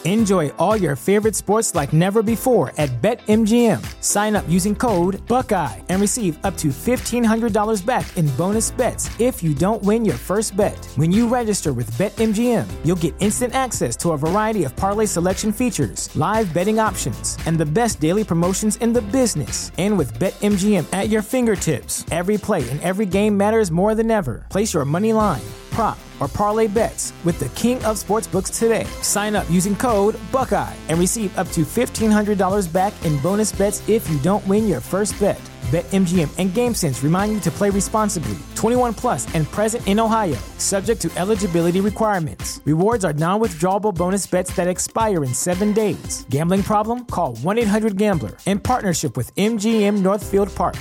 Enjoy all your favorite sports like never before at BetMGM. Sign up using code Buckeye and receive up to $1,500 back in bonus bets if you don't win your first bet. When you register with BetMGM, you'll get instant access to a variety of parlay selection features, live betting options, and the best daily promotions in the business. And with BetMGM at your fingertips, every play and every game matters more than ever. Place your money line, prop, or parlay bets with the king of sportsbooks today. Sign up using code Buckeye and receive up to $1,500 back in bonus bets if you don't win your first bet. BetMGM and GameSense remind you to play responsibly. 21 plus and present in Ohio, subject to eligibility requirements. Rewards are non-withdrawable bonus bets that expire in 7 days. Gambling problem? Call 1-800-GAMBLER. In partnership with MGM Northfield Park.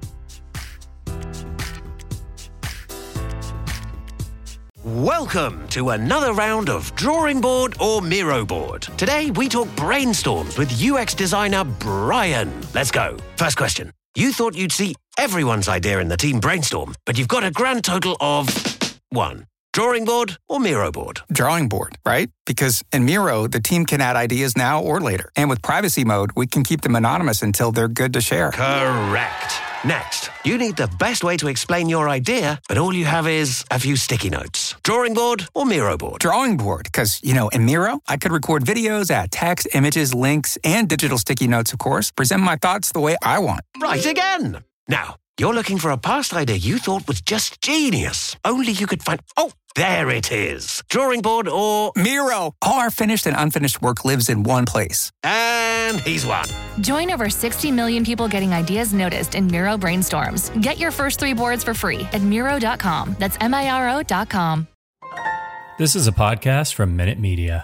Welcome to another round of Drawing Board or Miro Board. Today we talk brainstorms with UX designer Brian. Let's go. First question. You thought you'd see everyone's idea in the team brainstorm, but you've got a grand total of 1. Drawing board or Miro board? Drawing board, right? Because in Miro, the team can add ideas now or later. And with privacy mode, we can keep them anonymous until they're good to share. Correct. Next, you need the best way to explain your idea, but all you have is a few sticky notes. Drawing board or Miro board? Drawing board, because, in Miro, I could record videos, add text, images, links, and digital sticky notes, of course, present my thoughts the way I want. Right again. Now, you're looking for a past idea you thought was just genius. Only you could find... Oh, there it is. Drawing board or... Miro. All our finished and unfinished work lives in one place. And he's won. Join over 60 million people getting ideas noticed in Miro brainstorms. Get your first 3 boards for free at Miro.com. That's Miro.com. This is a podcast from Minute Media.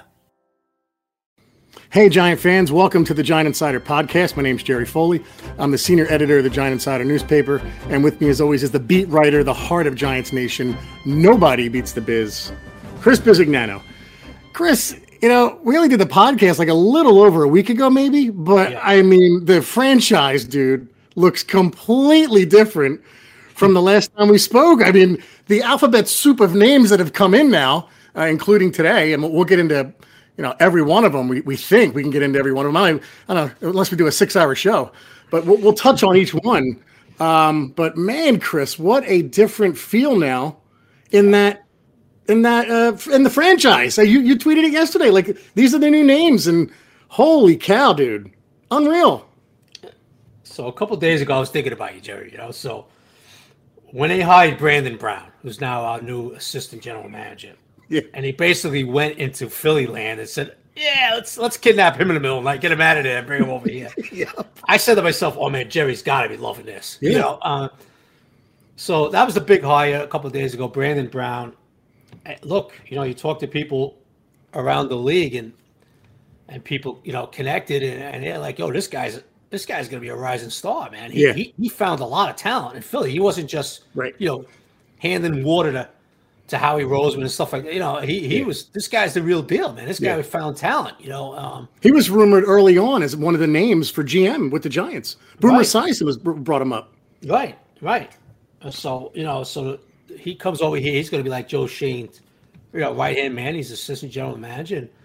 Hey, Giant fans. Welcome to the Giant Insider Podcast. My name's Jerry Foley. I'm the senior editor of the Giant Insider newspaper. And with me, as always, is the beat writer, the heart of Giants Nation. Nobody beats the biz. Chris Bisignano. Chris, we only did the podcast like a little over a week ago, maybe. But, yeah. I mean, the franchise, dude, looks completely different from the last time we spoke. I mean, the alphabet soup of names that have come in now, including today, and we'll get into... every one of them, we think we can get into every one of them. I don't know, unless we do a 6-hour show, but we'll touch on each one. But man, Chris, what a different feel now in the franchise. You tweeted it yesterday. Like, these are the new names, and holy cow, dude, unreal. So a couple days ago, I was thinking about you, Jerry. So when they hired Brandon Brown, who's now our new assistant general manager. Yeah. And he basically went into Philly land and said, yeah, let's kidnap him in the middle of the night, get him out of there and bring him over here. Yeah. I said to myself, oh, man, Jerry's got to be loving this. Yeah. So that was the big hire a couple of days ago, Brandon Brown. Look, you talk to people around the league and people, connected and they're like, yo, this guy's going to be a rising star, man. He found a lot of talent in Philly. He wasn't just, handing water to Howie Roseman and stuff like that. He was, this guy's the real deal, man. This guy found talent, He was rumored early on as one of the names for GM with the Giants. Boomer Esiason brought him up. Right. So, so he comes over here. He's going to be like Joe Shane, right-hand man. He's assistant general manager. And,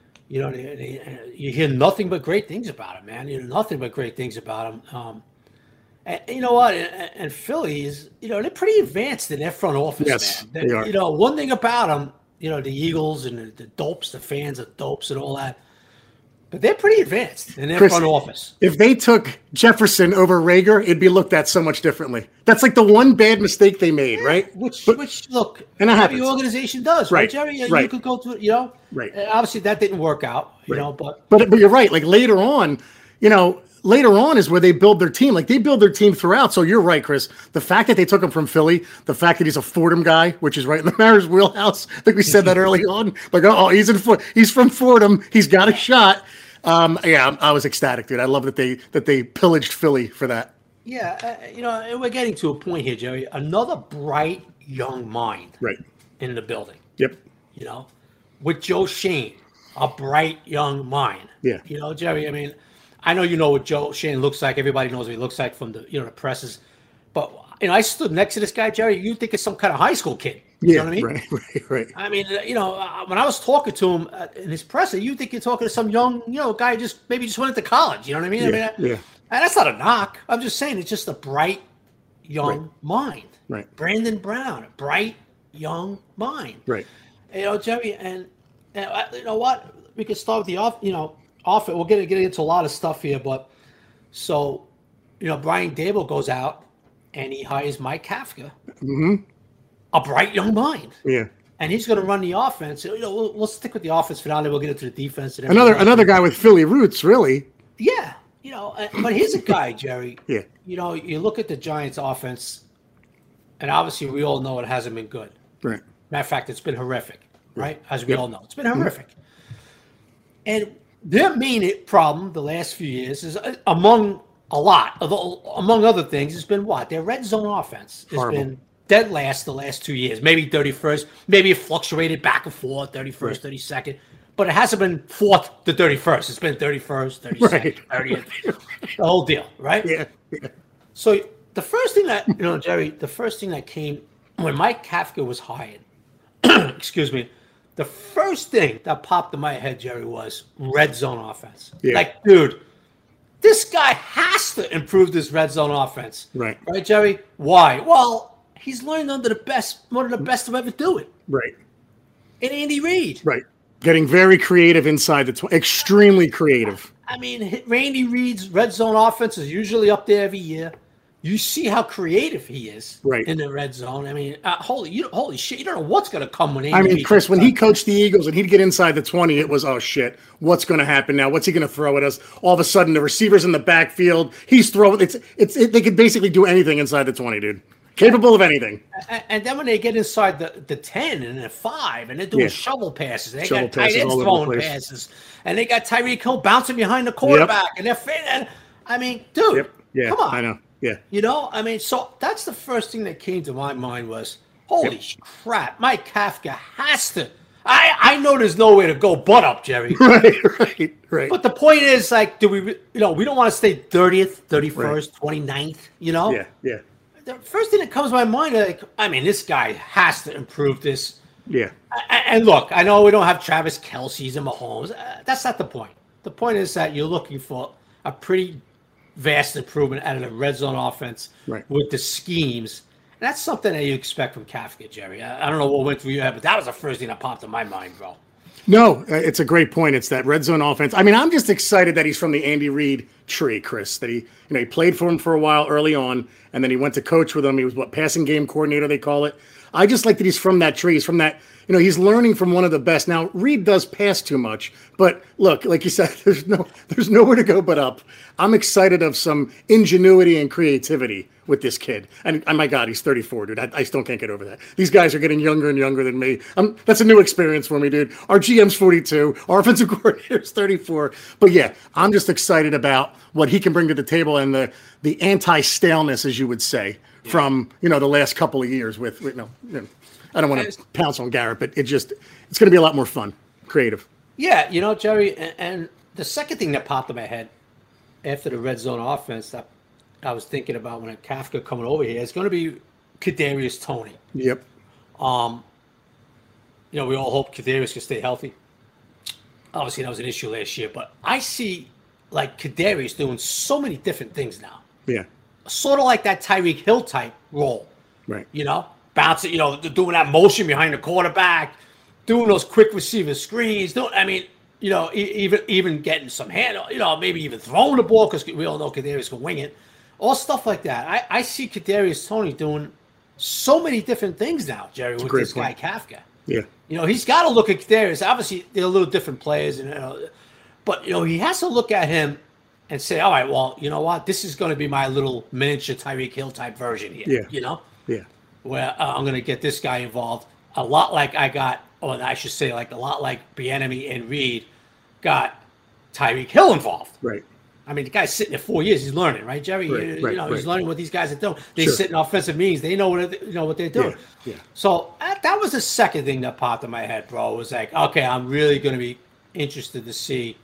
you hear nothing but great things about him, man. Nothing but great things about him. And you know what? And Philly is, they're pretty advanced in their front office, yes, man. They are. One thing about them, the Eagles and the dopes, the fans of dopes and all that, but they're pretty advanced in their front office. If they took Jefferson over Rager, it'd be looked at so much differently. That's like the one bad mistake they made, right? Which look, and every organization does, right, Jerry? Right. You could go to, right. Obviously that didn't work out, but you're right. Like later on, later on is where they build their team. Like they build their team throughout. So you're right, Chris. The fact that they took him from Philly, the fact that he's a Fordham guy, which is right in the Mariners' wheelhouse. I think we said that early on. Like, he's from Fordham. He's got a shot. I was ecstatic, dude. I love that they pillaged Philly for that. Yeah, we're getting to a point here, Jerry. Another bright young mind, in the building. Yep. With Joe Shane, a bright young mind. Yeah. Jerry. I mean, I know you know what Joe Shane looks like. Everybody knows what he looks like from the the presses. But I stood next to this guy, Jerry. You think it's some kind of high school kid? You know what I mean? Right. I mean, when I was talking to him in his presser, you think you're talking to some young, guy just went into college. You know what I mean? Yeah. And that's not a knock. I'm just saying it's just a bright, young mind. Right. Brandon Brown, a bright, young mind. Right. Jerry, and you know what? We can start with the off. We'll get into a lot of stuff here, but so, Brian Daboll goes out and he hires Mike Kafka, a bright young mind. Yeah. And he's going to run the offense. We'll stick with the offense for now. Then we'll get into the defense. And another guy with Philly roots, really. Yeah. But here's a guy, Jerry. Yeah. You look at the Giants' offense, and obviously we all know it hasn't been good. Right. Matter of fact, it's been horrific, right? As we all know, it's been horrific. And their main problem the last few years is among other things, has been what? Their red zone offense has been dead last the last 2 years. Maybe 31st. Maybe it fluctuated back and forth, 31st, 32nd. But it hasn't been 4th to 31st. It's been 31st, 32nd, 30th. The whole deal, right? Yeah. So the first thing that, Jerry, that came when Mike Kafka was hired, excuse me, the first thing that popped in my head, Jerry, was red zone offense. Yeah. Like, dude, this guy has to improve this red zone offense. Right. Right, Jerry? Why? Well, he's learned under one of the best to ever do it. Right. And Andy Reid. Right. Getting very creative inside the extremely creative. I mean, Randy Reid's red zone offense is usually up there every year. You see how creative he is in the red zone. I mean, holy shit! You don't know what's going to come when Andy Reid Chris, when he coached the Eagles and he'd get inside the 20, it was, oh shit, what's going to happen now? What's he going to throw at us? All of a sudden, the receivers in the backfield, he's throwing. They could basically do anything inside the 20, dude. Capable of anything. And then when they get inside the 10 and the 5, and they're doing shovel passes, they got tight ends throwing passes, and they got Tyreek Hill bouncing behind the quarterback, and they're fit. I mean, dude, come on. I know. Yeah. So that's the first thing that came to my mind was, holy crap, Mike Kafka has to. I know there's nowhere to go but up, Jerry. Right. But the point is, like, we don't want to stay 30th, 31st, 29th, Yeah. The first thing that comes to my mind, this guy has to improve this. Yeah. And look, I know we don't have Travis Kelce's and Mahomes. That's not the point. The point is that you're looking for a pretty vast improvement out of the red zone offense with the schemes. And that's something that you expect from Kafka, Jerry. I don't know what went through your head, but that was the first thing that popped in my mind, bro. No, it's a great point. It's that red zone offense. I mean, I'm just excited that he's from the Andy Reid tree, Chris, that he played for him for a while early on, and then he went to coach with him. He was passing game coordinator, they call it. I just like that he's from that tree. He's from that, he's learning from one of the best. Now, Reid does pass too much, but look, like you said, there's nowhere to go but up. I'm excited of some ingenuity and creativity with this kid. And my God, he's 34, dude. I still can't get over that. These guys are getting younger and younger than me. That's a new experience for me, dude. Our GM's 42, our offensive coordinator's 34. But yeah, I'm just excited about what he can bring to the table and the anti-staleness, as you would say, from the last couple of years with I don't want to pounce on Garrett, but it's going to be a lot more fun, creative. Yeah, Jerry, and the second thing that popped in my head after the red zone offense that I was thinking about when Kafka coming over here is going to be Kadarius Toney. Yep. We all hope Kadarius can stay healthy. Obviously, that was an issue last year, but I see like Kadarius doing so many different things now. Yeah. Sort of like that Tyreek Hill type role. Right. Bouncing, doing that motion behind the quarterback, doing those quick receiver screens. Even getting some hand, maybe even throwing the ball because we all know Kadarius can wing it. All stuff like that. I see Kadarius Toney doing so many different things now, Jerry, with this guy Kafka. Yeah. He's got to look at Kadarius. Obviously, they're a little different players, but he has to look at him and say, all right, well, you know what? This is going to be my little miniature Tyreek Hill type version here. Yeah. Yeah. Where I'm going to get this guy involved a lot like I got, or I should say, like a lot like Bieniemy and Reid got Tyreek Hill involved. Right. I mean, the guy's sitting there 4 years. He's learning, right, Jerry? He's learning what these guys are doing. They sit in offensive meetings. They know what they're doing. Yeah. So that was the second thing that popped in my head, bro. It was like, okay, I'm really going to be interested to see,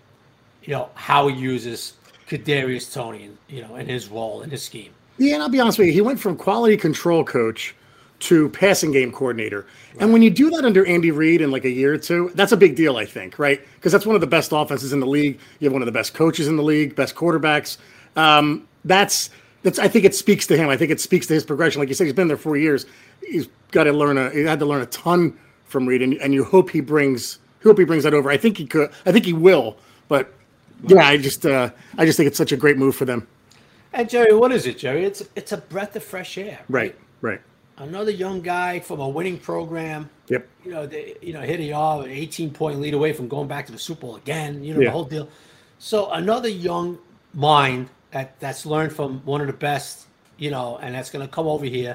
how he uses Kadarius Toney, in his role in his scheme. Yeah, and I'll be honest with you, he went from quality control coach to passing game coordinator. Right. And when you do that under Andy Reid in like a year or two, that's a big deal, I think, right? Because that's one of the best offenses in the league. You have one of the best coaches in the league, best quarterbacks. That's. I think it speaks to him. I think it speaks to his progression. Like you said, he's been there 4 years. He had to learn a ton from Reid, and you hope he brings that over. I think he could. I think he will. But yeah, I just think it's such a great move for them. And Jerry, what is it, Jerry? It's a breath of fresh air. Right. Another young guy from a winning program. Yep. Here they are, an 18-point lead away from going back to the Super Bowl again. The whole deal. So another young mind that's learned from one of the best, and that's going to come over here,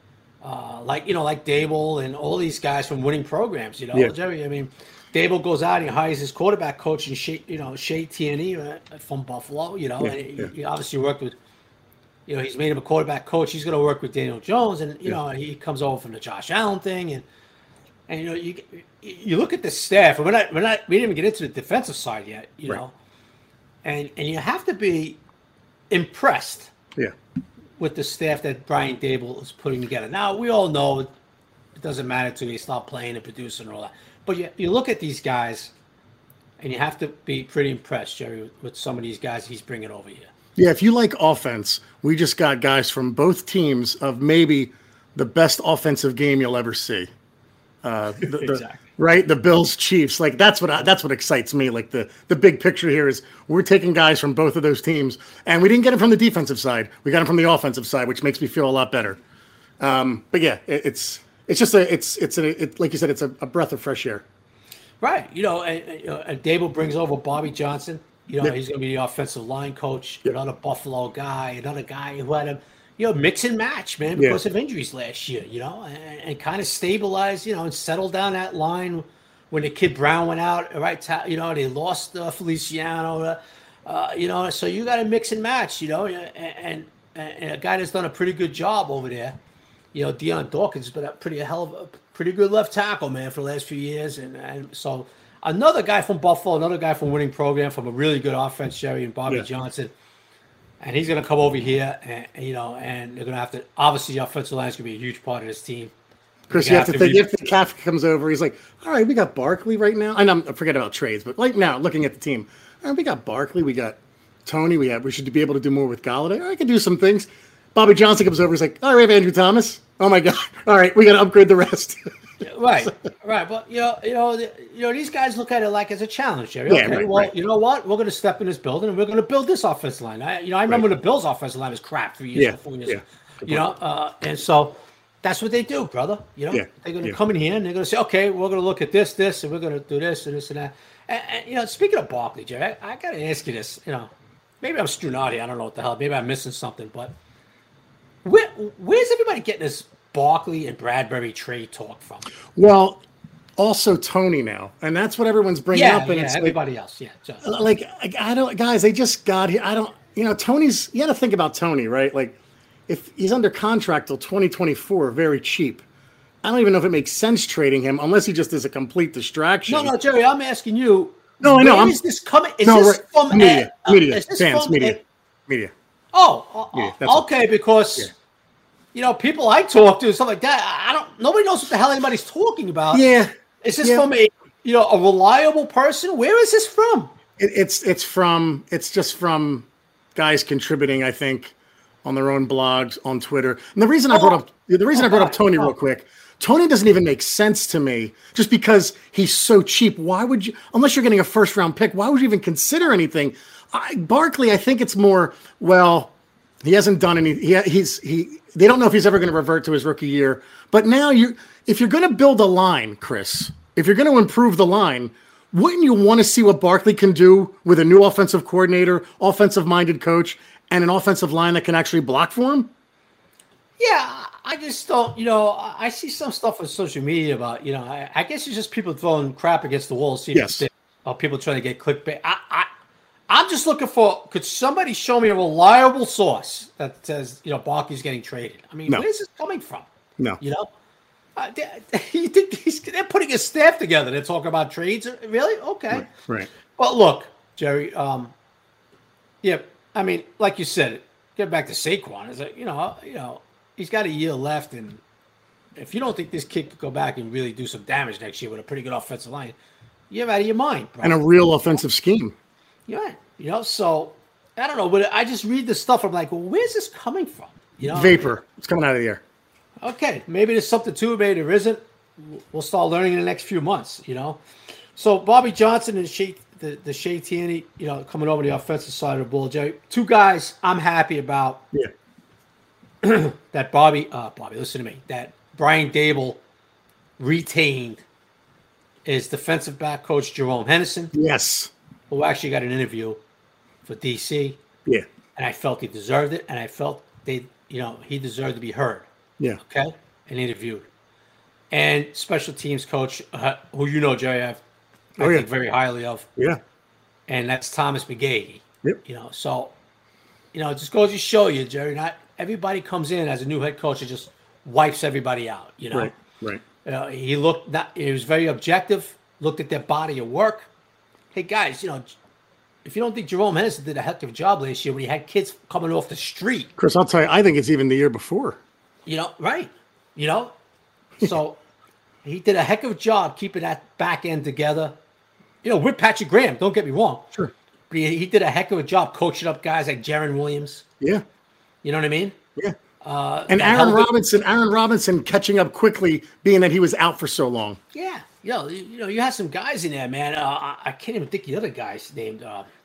like Dable and all these guys from winning programs. Jerry. I mean, Dable goes out and he hires his quarterback coach and Shea Tierney from Buffalo. And he obviously worked with. He's made him a quarterback coach. He's going to work with Daniel Jones, and and he comes over from the Josh Allen thing, and you look at the staff, and we didn't even get into the defensive side yet, know, and you have to be impressed, with the staff that Brian Dable is putting together. Now we all know it doesn't matter until they start playing and producing and all that, but you look at these guys, and you have to be pretty impressed, Jerry, with some of these guys he's bringing over here. Yeah, if you like offense, we just got guys from both teams of maybe the best offensive game you'll ever see. Exactly. Right? The Bills Chiefs. Like that's what excites me. Like the big picture here is we're taking guys from both of those teams, and we didn't get them from the defensive side. We got them from the offensive side, which makes me feel a lot better. But yeah, it's just like you said, it's a breath of fresh air. Right. And Dable brings over Bobby Johnson. He's going to be the offensive line coach, another Buffalo guy, another guy who had a mix and match, man, because of injuries last year, and kind of stabilize, and settle down that line when the kid Brown went out, right? They lost Feliciano, so you got to mix and match, and a guy that's done a pretty good job over there. Deion Dawkins has been a pretty good left tackle, man, for the last few years, and so. Another guy from Buffalo, another guy from winning program, from a really good offense, Jerry, and Bobby Johnson. And he's going to come over here, and they're going to have to – obviously, the offensive line is going to be a huge part of this team. Chris, you have to think if the Kafka comes over, he's like, all right, we got Barkley right now. And I forget about trades, but right now, looking at the team, all right, we got Barkley, we got Tony, we should be able to do more with Golladay. I can do some things. Bobby Johnson comes over, he's like, all right, we have Andrew Thomas. Oh, my God. All right, we got to upgrade the rest. Right. But these guys look at it like as a challenge, Jerry. Okay, right. You know what? We're going to step in this building and we're going to build this offensive line. I remember the Bills' offensive line was crap 3 years, 4 years. And so that's what they do, brother. They're going to come in here and they're going to say, okay, we're going to look at this, and we're going to do this and this and that. And speaking of Barkley, Jerry, I got to ask you this. Maybe I'm Strunati. I don't know what the hell. Maybe I'm missing something. But where's everybody getting this Barkley and Bradbury trade talk from? Well, also Tony now, and that's what everyone's bringing up. And it's everybody like, else, I don't, guys. They just got here. I don't. Tony's. You got to think about Tony, right? Like, if he's under contract till 2024, very cheap. I don't even know if it makes sense trading him unless he just is a complete distraction. No, Jerry. I'm asking you. No, I know. Is this coming? Is this from media? Media. Oh, okay. Because. People I talk to, stuff like that. Nobody knows what the hell anybody's talking about. Yeah. Is this from a reliable person? Where is this from? It's just from guys contributing, I think, on their own blogs, on Twitter. And the reason I brought up Tony real quick, Tony doesn't even make sense to me just because he's so cheap. Why would you, unless you're getting a first round pick, why would you even consider anything? Barkley, I think it's more, he hasn't done any. They don't know if he's ever going to revert to his rookie year. But now, if you're going to build a line, Chris, if you're going to improve the line, wouldn't you want to see what Barkley can do with a new offensive coordinator, offensive-minded coach, and an offensive line that can actually block for him? Yeah, I just don't. I see some stuff on social media about. I guess it's just people throwing crap against the wall, seeing people trying to get clickbait. I'm just looking for, could somebody show me a reliable source that says, Barkley's getting traded? I mean, where's this coming from? No. They're putting a staff together. They're talking about trades. Really? Okay. Right. Well, look, Jerry, I mean, like you said, get back to Saquon. Is that, he's got a year left, and if you don't think this kid could go back and really do some damage next year with a pretty good offensive line, you're out of your mind, bro. And a real offensive scheme. Yeah, so I don't know, but I just read this stuff. I'm like, well, where's this coming from? Vapor. It's coming out of the air. Okay, maybe there's something to it. Maybe there isn't. We'll start learning in the next few months. So Bobby Johnson and the Shea Tierney, coming over the offensive side of the ball, Jerry. Two guys I'm happy about. Yeah. That Bobby, listen to me. That Brian Dable retained is defensive back coach Jerome Henderson. Yes. Who actually got an interview for DC. Yeah. And I felt he deserved it, and I felt he deserved to be heard. Yeah. Okay. And interviewed. And special teams coach, who Jerry, I think very highly of. Yeah. And that's Thomas McGahee. Yep. So, it just goes to show you, Jerry, not everybody comes in as a new head coach and just wipes everybody out, Right. He was very objective, looked at their body of work. Hey, guys, if you don't think Jerome Henderson did a heck of a job last year when he had kids coming off the street. Chris, I'll tell you, I think it's even the year before. Right. So he did a heck of a job keeping that back end together. With Patrick Graham, don't get me wrong. Sure. But he did a heck of a job coaching up guys like Jaron Williams. Yeah. You know what I mean? Yeah. And Aaron Robinson catching up quickly, being that he was out for so long. Yeah. You had some guys in there, man. I can't even think the other guy's named.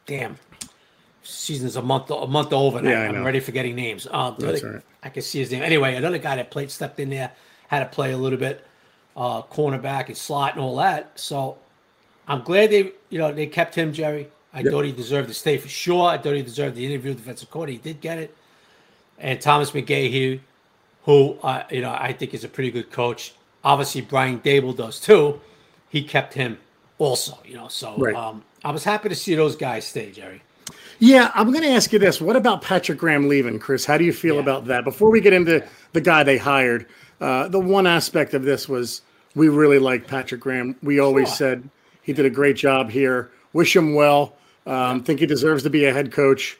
Season's a month over. Yeah, I'm already forgetting names. That's right. I can see his name. Anyway, another guy that stepped in there, had to play a little bit, cornerback and slot and all that. So I'm glad they kept him, Jerry. I thought he deserved to stay for sure. I thought he deserved the interview with the defensive coordinator. He did get it. And Thomas McGahee, who I think is a pretty good coach. Obviously, Brian Dable does too. He kept him also. So right. I was happy to see those guys stay, Jerry. Yeah, I'm going to ask you this. What about Patrick Graham leaving, Chris? How do you feel about that? Before we get into the guy they hired, the one aspect of this was we really like Patrick Graham. We always said he did a great job here. Wish him well. Think he deserves to be a head coach.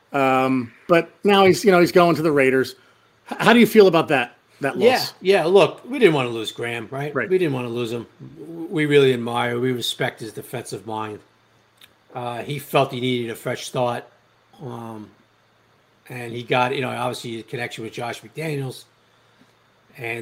But now he's going to the Raiders. How do you feel about that loss? Yeah. Look, we didn't want to lose Graham, right? Right. We didn't want to lose him. We really admire, we respect his defensive mind. He felt he needed a fresh start. And he got, obviously a connection with Josh McDaniels. And,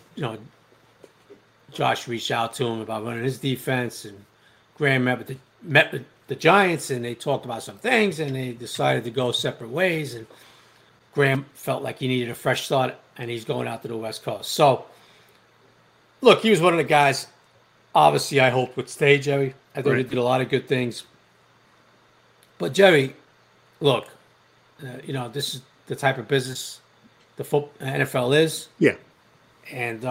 Josh reached out to him about running his defense. And Graham met with the Giants, and they talked about some things, and they decided to go separate ways. And Graham felt like he needed a fresh start, and he's going out to the West Coast. So, look, he was one of the guys, obviously, I hoped would stay, Jerry. I thought he did a lot of good things. But, Jerry, look, this is the type of business the NFL is. Yeah. And,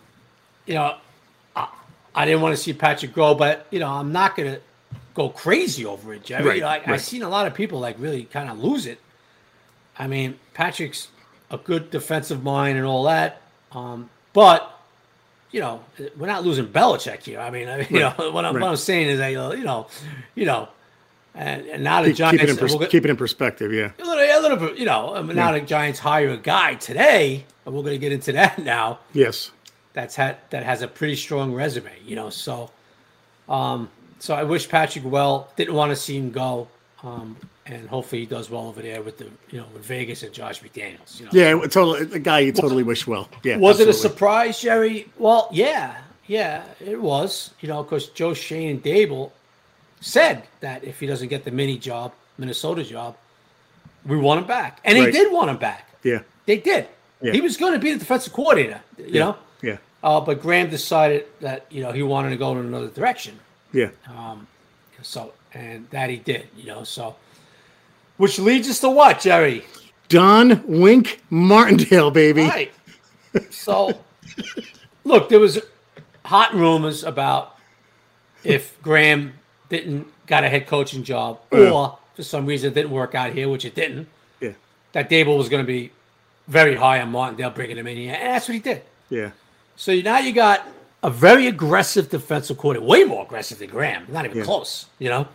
I didn't want to see Patrick go, but, I'm not going to go crazy over it, Jerry. Right, I've seen a lot of people, really kind of lose it. I mean, Patrick's a good defensive mind and all that. But, we're not losing Belichick here. What I'm saying is that, and now the Giants keep it in perspective, yeah. A little bit, now the Giants hire a guy today, and we're going to get into that now. Yes. That has a pretty strong resume, So I wish Patrick well. Didn't want to see him go, and hopefully he does well over there with with Vegas and Josh McDaniels. Yeah, totally. The guy you totally wish well. Yeah. Was it a surprise, Jerry? Well, yeah, it was. Because Joe Shane and Dable said that if he doesn't get the Minnesota job, we want him back, and they did want him back. Yeah, they did. Yeah. He was going to be the defensive coordinator. You know. Yeah. But Graham decided that he wanted to go in another direction. Yeah. And that he did. So, which leads us to what, Jerry? Don Wink Martindale, baby. Right. So, look, there was hot rumors about if Graham got a head coaching job, or for some reason it didn't work out here, which it didn't. Yeah. That Dable was going to be very high on Martindale, bringing him in here, and that's what he did. Yeah. So now you got a very aggressive defensive coordinator, way more aggressive than Graham, not even close. Yeah.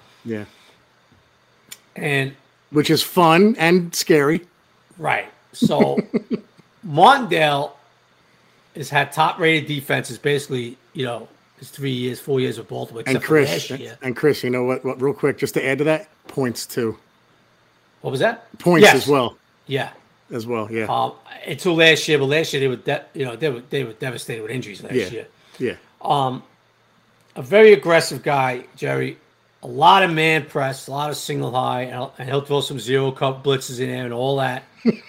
And which is fun and scary. Right. So Martindale has had top-rated defenses basically, his 3 years, 4 years with Baltimore. And Chris, you know what? Real quick, just to add to that, points too. What was that? Points as well. Yeah. As well, yeah. Until last year, but last year they were devastated with injuries last year. Yeah. A very aggressive guy, Jerry. A lot of man press, a lot of single high, and he'll throw some zero cup blitzes in there and all that.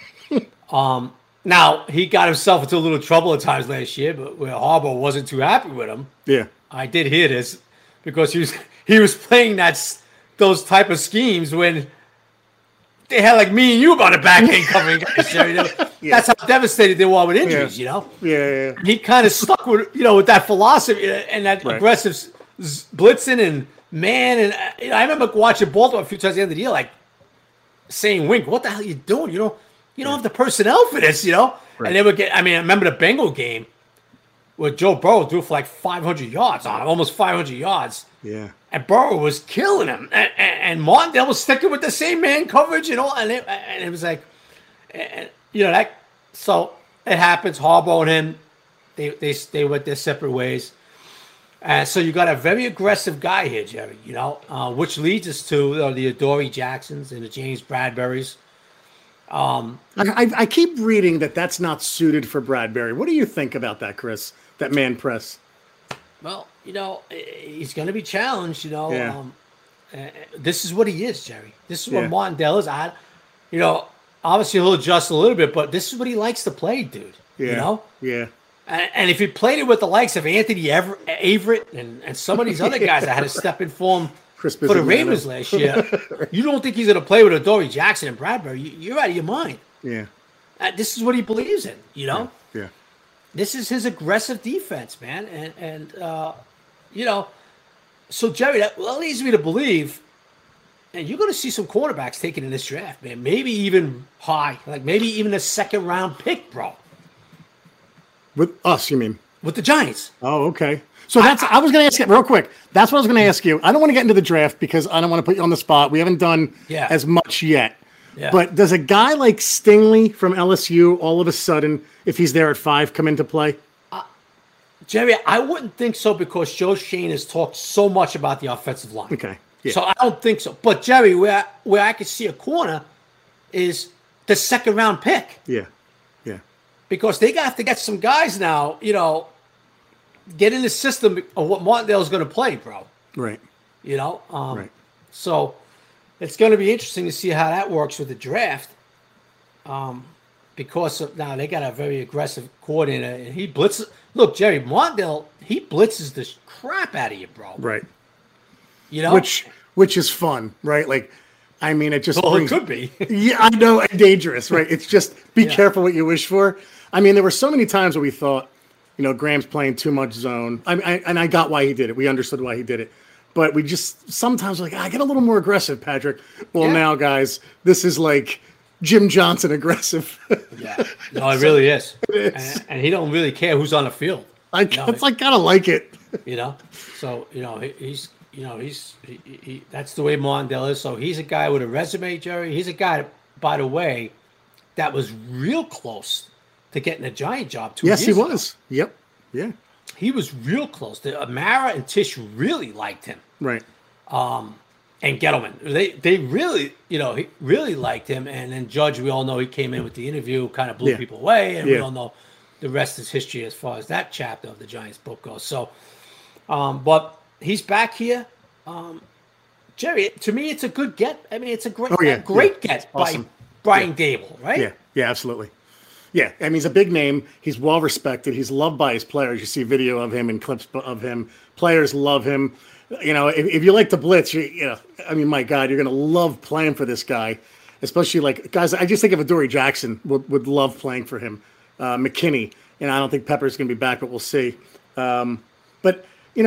Now he got himself into a little trouble at times last year, but where Harbaugh wasn't too happy with him. Yeah. I did hear this because he was playing those type of schemes when they had like me and you on the back end covering guys. That's how devastated they were with injuries, Yeah. He kind of stuck with with that philosophy and that aggressive blitzing and man. And I remember watching Baltimore a few times at the end of the year, like saying, "Wink, what the hell are you doing? You don't have the personnel for this, Right. And they would get. I remember the Bengal game where Joe Burrow threw for like 500 yards on him, almost 500 yards. Yeah. And Burrow was killing him, and Martindale was sticking with the same man coverage and all, and it was like, that. So it happens. Harbaugh and him, they went their separate ways, and so you got a very aggressive guy here, Jerry. Which leads us to the Adoree Jacksons and the James Bradburys. I keep reading that's not suited for Bradbury. What do you think about that, Chris? That man press. Well, he's going to be challenged, This is what he is, Jerry. This is what Martindale is. Obviously he'll adjust a little bit, but this is what he likes to play, dude. Yeah. Yeah. And if he played it with the likes of Anthony Averett and some of these other guys that had to step in for him for the Ravens last year, you don't think he's going to play with Adoree Jackson and Bradbury? You're out of your mind. Yeah. This is what he believes in, Yeah. This is his aggressive defense, man. And so Jerry, that leads me to believe, and you're going to see some quarterbacks taken in this draft, man. Maybe even high, like maybe even a second round pick, bro. With us, you mean? With the Giants. Oh, okay. So I was going to ask you real quick. That's what I was going to ask you. I don't want to get into the draft because I don't want to put you on the spot. We haven't done as much yet. Yeah. But does a guy like Stingley from LSU all of a sudden, if he's there at 5, come into play? Jerry, I wouldn't think so because Joe Schoen has talked so much about the offensive line. Okay. Yeah. So I don't think so. But Jerry, where I could see a corner is the second round pick. Yeah. Yeah. Because they have to get some guys now, get in the system of what Martindale's going to play, bro. Right. Right. So it's going to be interesting to see how that works with the draft. Because now they got a very aggressive coordinator, and he blitzes. Look, Jerry Martindale, he blitzes the crap out of you, bro. Right. Which is fun, right? Like, it just it could be. Yeah, I know, and dangerous, right? It's just be careful what you wish for. There were so many times where we thought, Graham's playing too much zone. And I got why he did it. We understood why he did it. But we just sometimes like, get a little more aggressive, Patrick. Well, now, guys, this is like Jim Johnson aggressive. Yeah, no, it really is. And he don't really care who's on the field. It's like kind of like it. So he's that's the way Martindale is. So he's a guy with a resume, Jerry. He's a guy, by the way, that was real close to getting a Giant job 2 years ago. Yes, he was. Yep. Yeah. He was real close. Amara and Tisch really liked him. Right. And Gettleman, they really, he really liked him. And then Judge, we all know he came in with the interview, kind of blew people away, and we all know the rest is history as far as that chapter of the Giants book goes. So, but he's back here. Jerry, to me, it's a good get. It's a great get awesome. By Brian Dable, right? Yeah, yeah, absolutely. Yeah, he's a big name. He's well respected. He's loved by his players. You see video of him and clips of him. Players love him. If you like to blitz, my God, you're going to love playing for this guy. Especially like guys, I just think of Adoree Jackson would love playing for him. McKinney, I don't think Pepper's going to be back, but we'll see. But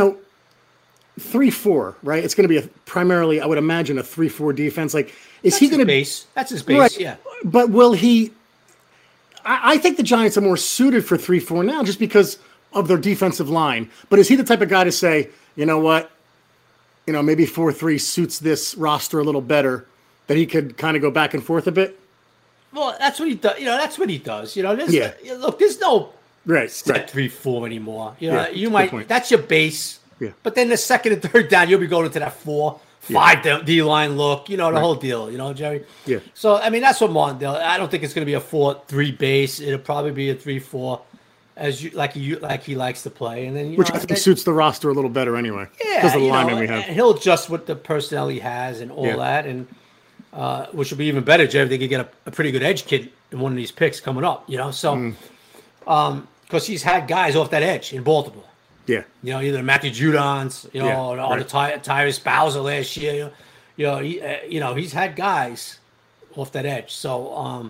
3-4, right? It's going to be primarily, I would imagine, a 3-4 defense. Like, is he going to base? That's his base, right. Yeah. But will he? I think the Giants are more suited for 3-4 now, just because of their defensive line. But is he the type of guy to say, you know what? Maybe 4-3 suits this roster a little better, that he could kind of go back and forth a bit? Well, that's what he does. That's what he does. Look, there's no set 3-4 anymore. You know, Yeah, you good might. point. That's your base. Yeah. But then the second and third down, you'll be going into that 4-5 D line look. You know the whole deal. You know, Jerry. Yeah. So I mean, that's what Martindale. I don't think it's going to be a 4-3 base. It'll probably be a 3-4, like he likes to play. And then Which I think suits the roster a little better anyway. Yeah, because of the linemen we have. And he'll adjust with the personnel he has and all that, and which will be even better, Jerry. They could get a pretty good edge kid in one of these picks coming up. You know, so because he's had guys off that edge in Baltimore. Yeah. You know, either Matthew Judons, you know, or the Tyrese Bowser last year. He's had guys off that edge. So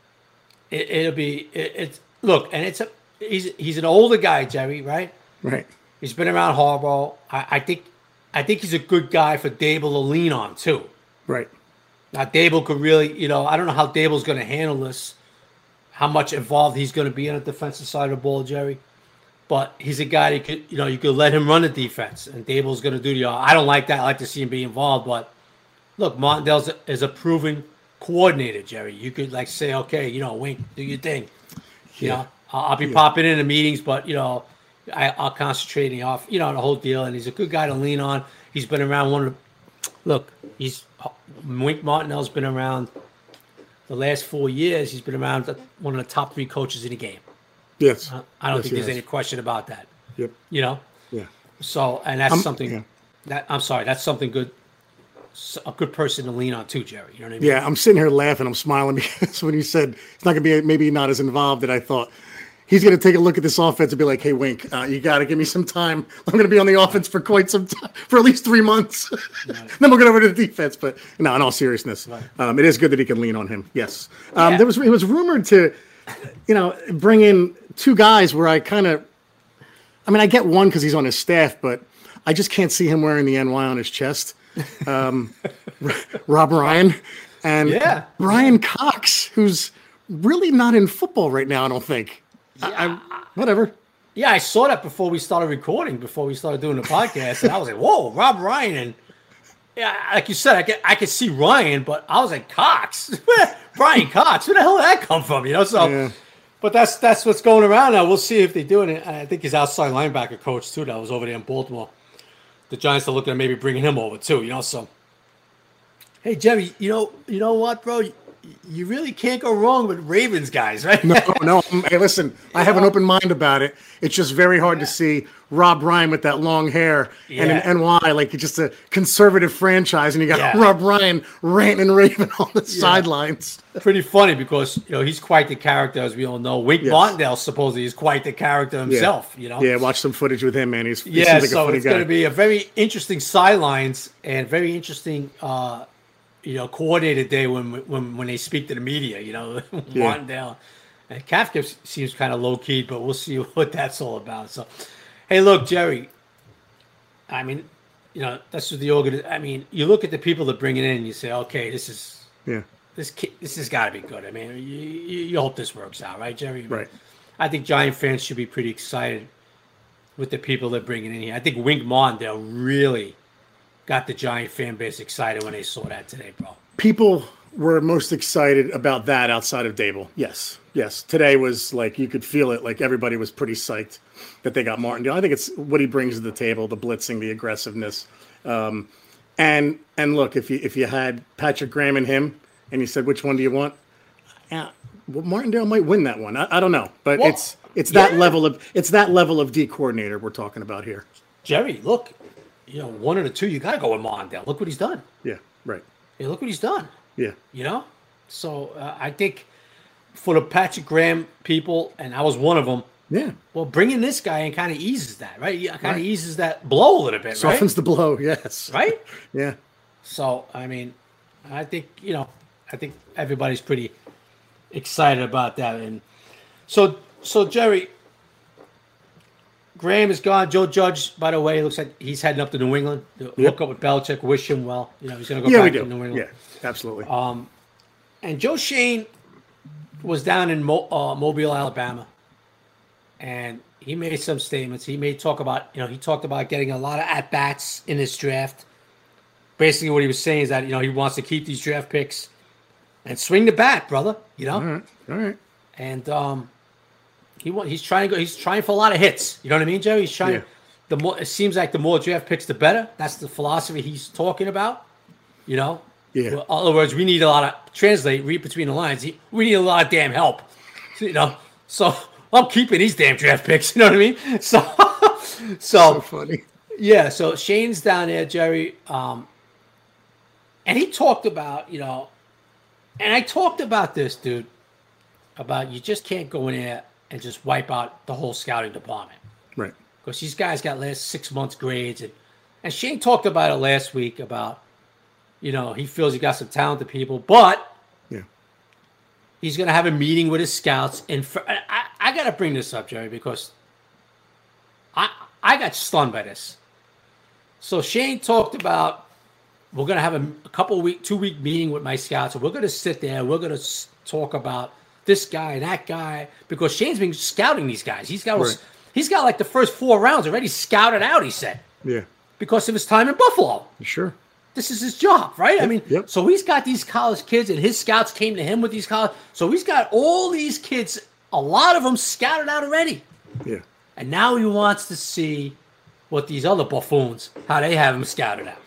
look, and he's an older guy, Jerry, right? Right. He's been around Harbaugh. I think he's a good guy for Dable to lean on too. Right. Now Dable could really, I don't know how Dable's going to handle this, how much involved he's going to be on the defensive side of the ball, Jerry. But he's a guy that could, you could let him run the defense, and Dable's going to do the. I don't like that. I like to see him be involved. But look, Martindale is a proven coordinator, Jerry. You could say, okay, Wink, do your thing. I'll be popping in the meetings, but I'll concentrate the whole deal. And he's a good guy to lean on. He's been around Wink Martindale's been around the last 4 years. He's been around one of the top 3 coaches in the game. Yes. I don't think there's any question about that. Yep. Yeah. So, and that's something that's something good. A good person to lean on too, Jerry. You know what I mean? Yeah, I'm sitting here laughing. I'm smiling because when you said it's not going to be maybe not as involved, that I thought he's going to take a look at this offense and be like, "Hey, Wink, you got to give me some time. I'm going to be on the offense for quite some time, for at least 3 months. Then we'll get over to the defense." But no, in all seriousness, it is good that he can lean on him. Yes, it was rumored to, bring in 2 guys where I get one because he's on his staff, but I just can't see him wearing the NY on his chest. Rob Ryan and Brian Cox, who's really not in football right now, I don't think. Whatever. Yeah, I saw that before we started recording, before we started doing the podcast, and I was like, whoa, Rob Ryan. And like you said, I could see Ryan, but I was like, Cox? Brian Cox? Where the hell did that come from? But that's what's going around now. We'll see if they do it. I think his outside linebacker coach, too, that was over there in Baltimore. The Giants are looking at maybe bringing him over, too, so. Hey, Jerry, you know what, bro? You really can't go wrong with Ravens guys, right? No. Hey, listen, I have an open mind about it. It's just very hard to see Rob Ryan with that long hair and an NY, like it's just a conservative franchise, and you got Rob Ryan ranting and raving on the sidelines. Pretty funny because, he's quite the character, as we all know. Wink Martindale supposedly is quite the character himself, Yeah, watch some footage with him, man. He seems like a so funny it's guy. going to be a very interesting sidelines and very interesting coordinated day when they speak to the media, Martindale. And Kafka seems kind of low-key, but we'll see what that's all about. So, hey, look, Jerry, I mean, that's what the organization. I mean, you look at the people that bring it in and you say, okay, this has got to be good. I mean, you hope this works out, right, Jerry? Right. I think Giant fans should be pretty excited with the people that bring it in here. I think Wink Martindale really got the Giant fan base excited when they saw that today, bro. People were most excited about that outside of Dable. Yes. Today was like, you could feel it. Like everybody was pretty psyched that they got Martindale. I think it's what he brings to the table, the blitzing, the aggressiveness. And look, if you had Patrick Graham and him and you said, which one do you want? Yeah, well, Martindale might win that one. I don't know, but it's that level of D coordinator we're talking about here. Jerry, look, one of the two, you got to go with Martindale. Look what he's done. Yeah, right. Yeah, look what he's done. Yeah. So I think for the Patrick Graham people, and I was one of them. Yeah. Well, bringing this guy in kind of eases that, right? Kind of eases that blow a little bit, right? Softens the blow, yes. Right? Yeah. So, I mean, I think everybody's pretty excited about that. And so Jerry, Graham is gone. Joe Judge, by the way, looks like he's heading up to New England. Hook up with Belichick. Wish him well. He's going to go back to New England. Yeah, absolutely. And Joe Shane was down in Mobile, Alabama, and he made some statements. He talked about getting a lot of at bats in this draft. Basically, what he was saying is that he wants to keep these draft picks and swing the bat, brother. All right. And He's trying to go. He's trying for a lot of hits. You know what I mean, Jerry? He's trying. The more it seems like the more draft picks, the better. That's the philosophy he's talking about. You know. Yeah. Well, in other words, we need a lot of read between the lines. We need a lot of damn help. You know. So I'm keeping these damn draft picks. You know what I mean? So funny. Yeah. So Shane's down there, Jerry. And he talked about, you know, and I talked about this, dude, about you just can't go in there and just wipe out the whole scouting department. Right. Because these guys got last 6 months grades. And Shane talked about it last week about, you know, he feels he got some talented people, but he's going to have a meeting with his scouts. And I got to bring this up, Jerry, because I got stunned by this. So Shane talked about, we're going to have a couple week, 2-week meeting with my scouts. And we're going to sit there. We're going to talk about this guy and that guy, because Shane's been scouting these guys. He's got like the first 4 rounds already scouted out, he said. Yeah. Because of his time in Buffalo. Sure. This is his job, right? Yep. I mean, so he's got these college kids, and his scouts came to him with these college. So he's got all these kids, a lot of them scouted out already. Yeah. And now he wants to see what these other buffoons, how they have him scouted out.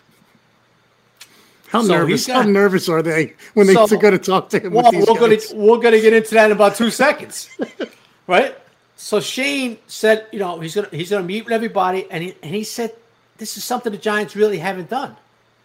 How nervous are they when they go to talk to him? Well, we're going to get into that in about 2 seconds, right? So Shane said, you know, he's gonna meet with everybody, and he said this is something the Giants really haven't done.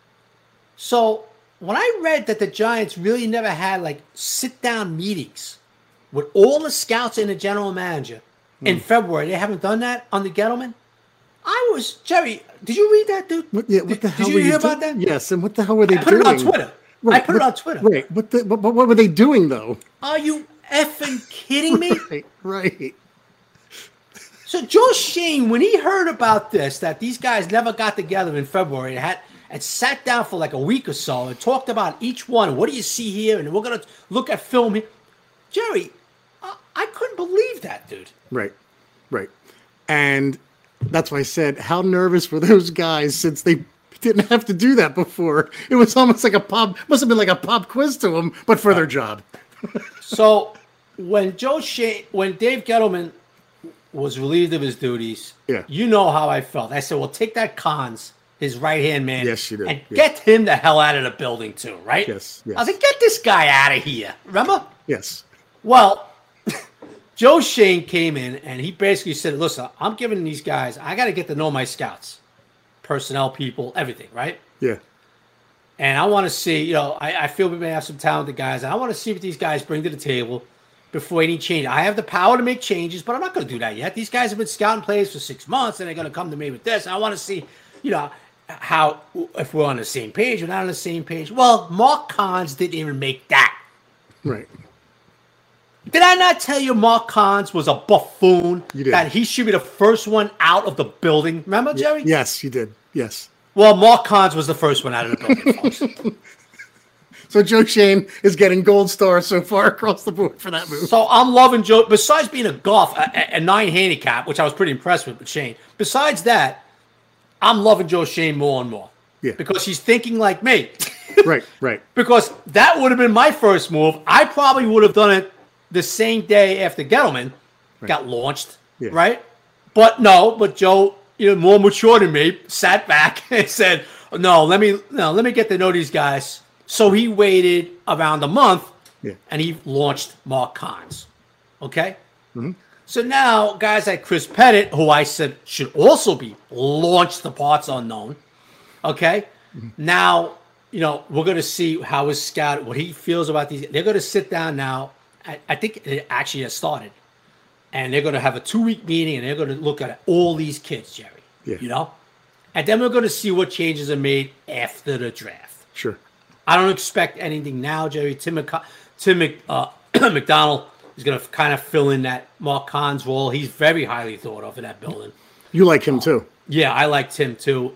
So when I read that the Giants really never had like sit down meetings with all the scouts and the general manager in February, they haven't done that under Gettleman. Jerry, did you read that, dude? What the hell? Did you hear about that? Yes, and what the hell were they doing? I put it on Twitter. Right, I put it on Twitter. Wait, what were they doing, though? Are you effing kidding me? Right. So Joe Shane, when he heard about this, that these guys never got together in February and sat down for like a week or so and talked about each one. What do you see here? And we're going to look at film here. Jerry, I couldn't believe that, dude. Right. And that's why I said, how nervous were those guys since they didn't have to do that before? It was almost like must have been like a pop quiz to them, but for their job. So when Dave Gettleman was relieved of his duties, you know how I felt. I said, well, take that Cons, his right-hand man, yes, you did. And get him the hell out of the building too, right? Yes. I was like, get this guy out of here. Remember? Yes. Well, Joe Shane came in, and he basically said, listen, I'm giving these guys, I got to get to know my scouts, personnel people, everything, right? Yeah. And I want to see, you know, I feel we may have some talented guys, and I want to see what these guys bring to the table before any change. I have the power to make changes, but I'm not going to do that yet. These guys have been scouting players for 6 months, and they're going to come to me with this. And I want to see, you know, if we're on the same page or not on the same page. Well, Mark Cons didn't even make that. Right. Did I not tell you Mark Cons was a buffoon? You did. That he should be the first one out of the building? Remember, Jerry? Yes, you did. Yes. Well, Mark Cons was the first one out of the building, folks. So Joe Shane is getting gold stars so far across the board for that move. So I'm loving Joe. Besides being a 9 handicap, which I was pretty impressed with Shane. Besides that, I'm loving Joe Shane more and more. Yeah. Because he's thinking like me. Right. Because that would have been my first move. I probably would have done it the same day after Gettleman got launched, right? But Joe, you know, more mature than me, sat back and said, "No, let me get to know these guys." So he waited around a month, and he launched Mark Cons. Okay, so now guys like Chris Pettit, who I said should also be launched to parts unknown. Okay, now you know we're going to see how his scout, what he feels about these. They're going to sit down now. I think it actually has started. And they're going to have a 2-week meeting, and they're going to look at all these kids, Jerry. Yeah. You know? And then we're going to see what changes are made after the draft. Sure. I don't expect anything now, Jerry. Tim McDonald is going to kind of fill in that Mark Cons role. He's very highly thought of in that building. You like him, too. Yeah, I like Tim, too.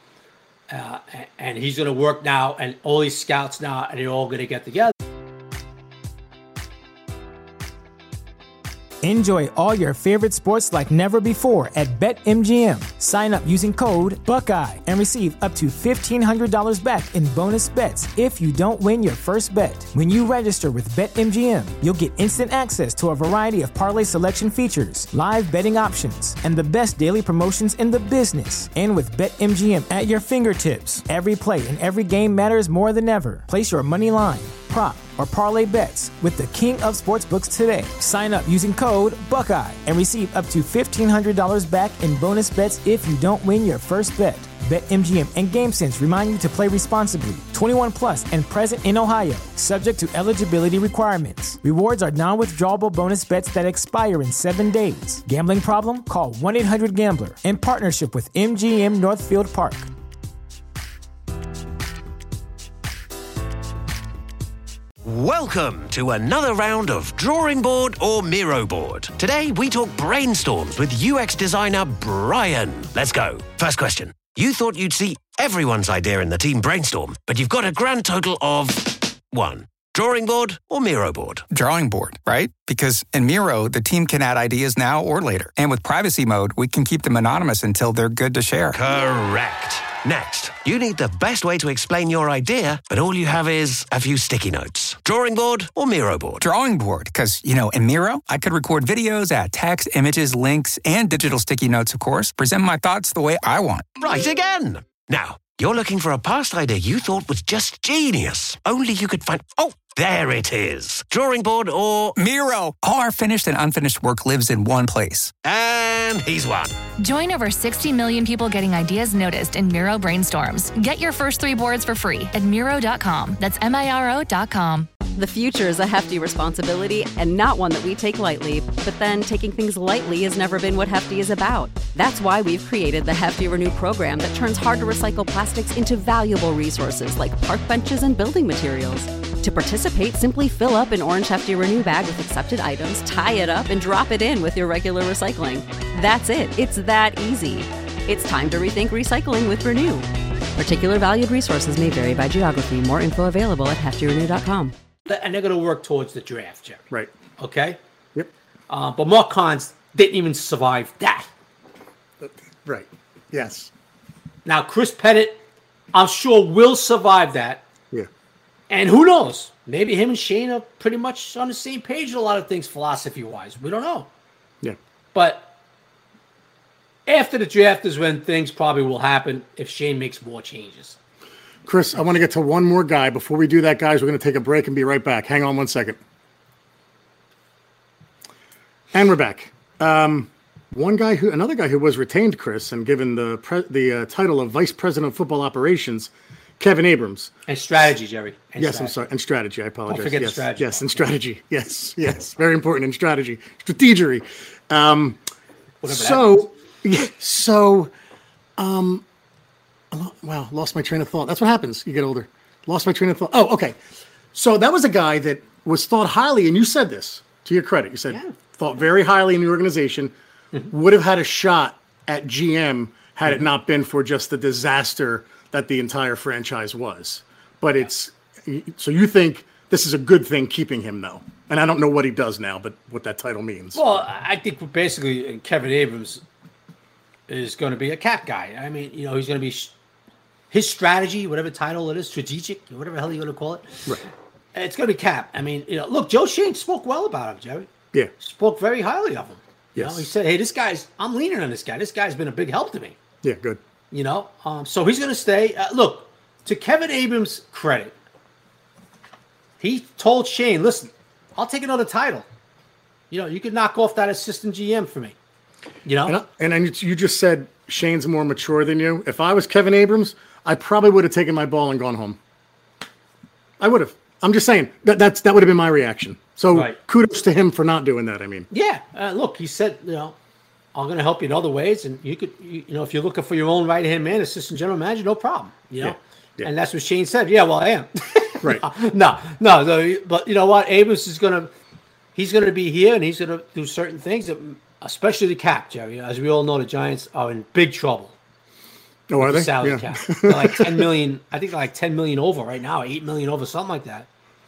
And he's going to work now, and all these scouts now, and they're all going to get together. Enjoy all your favorite sports like never before at BetMGM. Sign up using code Buckeye and receive up to $1,500 back in bonus bets if you don't win your first bet. When you register with BetMGM, you'll get instant access to a variety of parlay selection features, live betting options, and the best daily promotions in the business. And with BetMGM at your fingertips, every play and every game matters more than ever. Place your money line, prop, or parlay bets with the king of sportsbooks today. Sign up using code Buckeye and receive up to $1,500 back in bonus bets if you don't win your first bet. BetMGM and GameSense remind you to play responsibly. 21 plus and present in Ohio, subject to eligibility requirements. Rewards are non-withdrawable bonus bets that expire in 7 days. Gambling problem? Call 1-800-GAMBLER. In partnership with MGM Northfield Park. Welcome to another round of Drawing Board or Miro Board. Today we talk brainstorms with UX designer Brian. Let's go. First question. You thought you'd see everyone's idea in the team brainstorm, but you've got a grand total of 1. Drawing board or Miro board? Drawing board, right? Because in Miro, the team can add ideas now or later. And with privacy mode, we can keep them anonymous until they're good to share. Correct. Next, you need the best way to explain your idea, but all you have is a few sticky notes. Drawing board or Miro board? Drawing board, because, in Miro, I could record videos, add text, images, links, and digital sticky notes, of course, present my thoughts the way I want. Right again. Now, you're looking for a past idea you thought was just genius. Only you could find... Oh, there it is. Drawing board or... Miro. All our finished and unfinished work lives in one place. And he's won. Join over 60 million people getting ideas noticed in Miro brainstorms. Get your first 3 boards for free at Miro.com. That's Miro.com. The future is a hefty responsibility and not one that we take lightly. But then taking things lightly has never been what Hefty is about. That's why we've created the Hefty Renew program that turns hard-to-recycle plastics into valuable resources like park benches and building materials. To participate, simply fill up an orange Hefty Renew bag with accepted items, tie it up, and drop it in with your regular recycling. That's it. It's that easy. It's time to rethink recycling with Renew. Particular valued resources may vary by geography. More info available at heftyrenew.com. And they're going to work towards the draft, Jerry. Right. Okay? Yep. But Mark Kahns didn't even survive that. Right. Yes. Now, Chris Pettit, I'm sure, will survive that. Yeah. And who knows? Maybe him and Shane are pretty much on the same page in a lot of things philosophy-wise. We don't know. Yeah. But after the draft is when things probably will happen if Shane makes more changes. Chris, I want to get to one more guy. Before we do that, guys, we're going to take a break and be right back. Hang on 1 second. And we're back. Another guy who was retained, Chris, and given the title of Vice President of Football Operations, Kevin Abrams. And strategy, Jerry. I'm sorry. And strategy. I apologize. Don't forget strategy. Yes, and strategy. Yes. Very important in strategy. Strategery. Wow, lost my train of thought. That's what happens. You get older. Lost my train of thought. Oh, okay. So that was a guy that was thought highly, and you said this, to your credit. You said, thought very highly in the organization, would have had a shot at GM had it not been for just the disaster that the entire franchise was. But so you think this is a good thing keeping him, though? And I don't know what he does now, but what that title means. Well, I think basically Kevin Abrams is going to be a cap guy. I mean, he's going to be his strategy, whatever title it is, strategic, whatever the hell you're going to call it. Right. It's going to be cap. I mean, look, Joe Shane spoke well about him, Jerry. Yeah. Spoke very highly of him. Yes. He said, hey, I'm leaning on this guy. This guy's been a big help to me. Yeah, good. So he's going to stay. Look, to Kevin Abrams' credit, he told Shane, listen, I'll take another title. You could knock off that assistant GM for me. And you just said Shane's more mature than you. If I was Kevin Abrams, I probably would have taken my ball and gone home. I would have. I'm just saying that would have been my reaction. So Kudos to him for not doing that. I mean, yeah. Look, he said, I'm going to help you in other ways, and you could, if you're looking for your own right hand man, assistant general manager, no problem. Yeah. And that's what Shane said. Yeah, well, I am. Right. No. But you know what? Abrams he's going to be here, and he's going to do certain things that. Especially the cap, Jerry. As we all know, the Giants are in big trouble. Oh, are they? Salary cap. They're like $10 million. I think they're like $10 million over right now, $8 million over, something like that.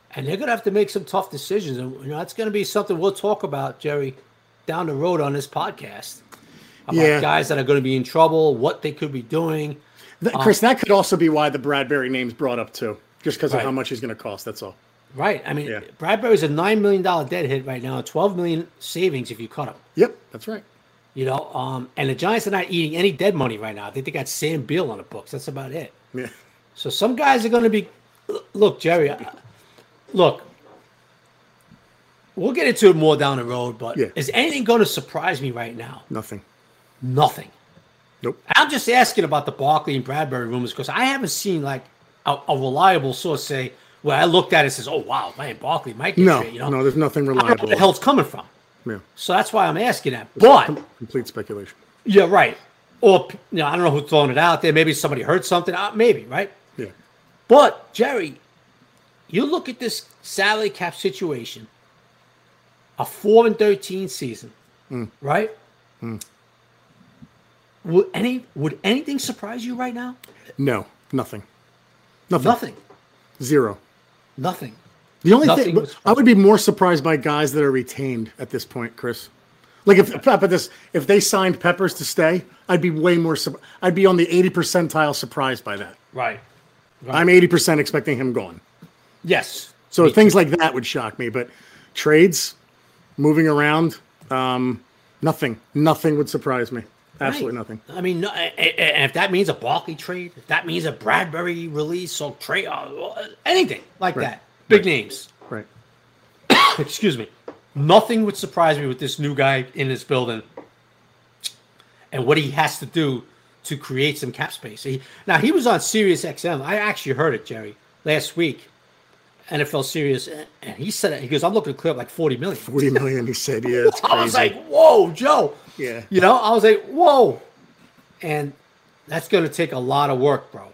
And they're going to have to make some tough decisions. And that's going to be something we'll talk about, Jerry, down the road on this podcast. About guys that are going to be in trouble, what they could be doing. Chris, that could also be why the Bradbury name's brought up too, just because of how much he's going to cost. That's all. Right. I mean, Bradbury's a $9 million dead hit right now, $12 million savings if you cut him. Yep, that's right. And the Giants are not eating any dead money right now. I think they got Sam Beal on the books. That's about it. Yeah. So some guys are going to be. Look, Jerry. Look. We'll get into it more down the road, but is anything going to surprise me right now? Nothing. Nope. I'm just asking about the Barkley and Bradbury rumors because I haven't seen like a reliable source say where I looked at it and says, "Oh wow, man, Barkley might get traded." No, there's nothing reliable. I don't know where the hell it's coming from. Yeah. So that's why I'm asking that. But complete speculation. Yeah, right. Or I don't know who's throwing it out there. Maybe somebody heard something. Maybe, right? Yeah. But Jerry, you look at this salary cap situation. A 4-13 season, right? Would anything surprise you right now? No, nothing. Zero. Nothing. The only thing I would be more surprised by guys that are retained at this point, Chris. Like if they signed Peppers to stay, I'd be way more. I'd be on the 80th percentile surprised by that. Right. I'm 80% expecting him gone. Yes. So things like that would shock me, but trades, moving around, nothing would surprise me. Absolutely nothing. I mean, and if that means a Barkley trade, if that means a Bradbury release or trade, anything like that, big names. Right. Excuse me. Nothing would surprise me with this new guy in this building and what he has to do to create some cap space. Now, he was on Sirius XM. I actually heard it, Jerry, last week. NFL Sirius, and he said it. He goes, "I'm looking to clear up like 40 million." 40 million, he said. Yeah, it's crazy. I was like, "Whoa, Joe!" Yeah, I was like, "Whoa," and that's going to take a lot of work, bro.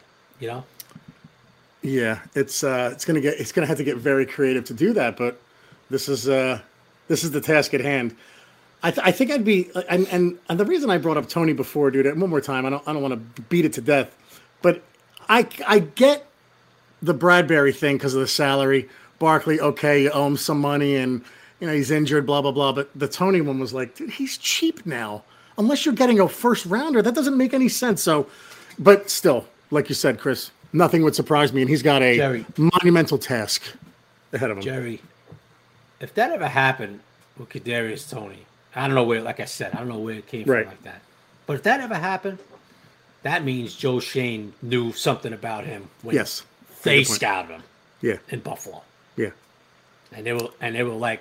Yeah, it's gonna have to get very creative to do that, but this is the task at hand. I think I'd be, and the reason I brought up Tony before, dude, one more time, I don't want to beat it to death, but I get the Bradbury thing because of the salary. Barkley, okay, you owe him some money and he's injured, blah, blah, blah. But the Tony one was like, dude, he's cheap now. Unless you're getting a first rounder, that doesn't make any sense. So, but still, like you said, Chris, nothing would surprise me. And he's got a monumental task ahead of him. Jerry, if that ever happened with Kadarius Toney, I don't know where, like I said, I don't know where it came from like that. But if that ever happened, that means Joe Schoen knew something about him when they scouted him in Buffalo. Yeah. And they were like,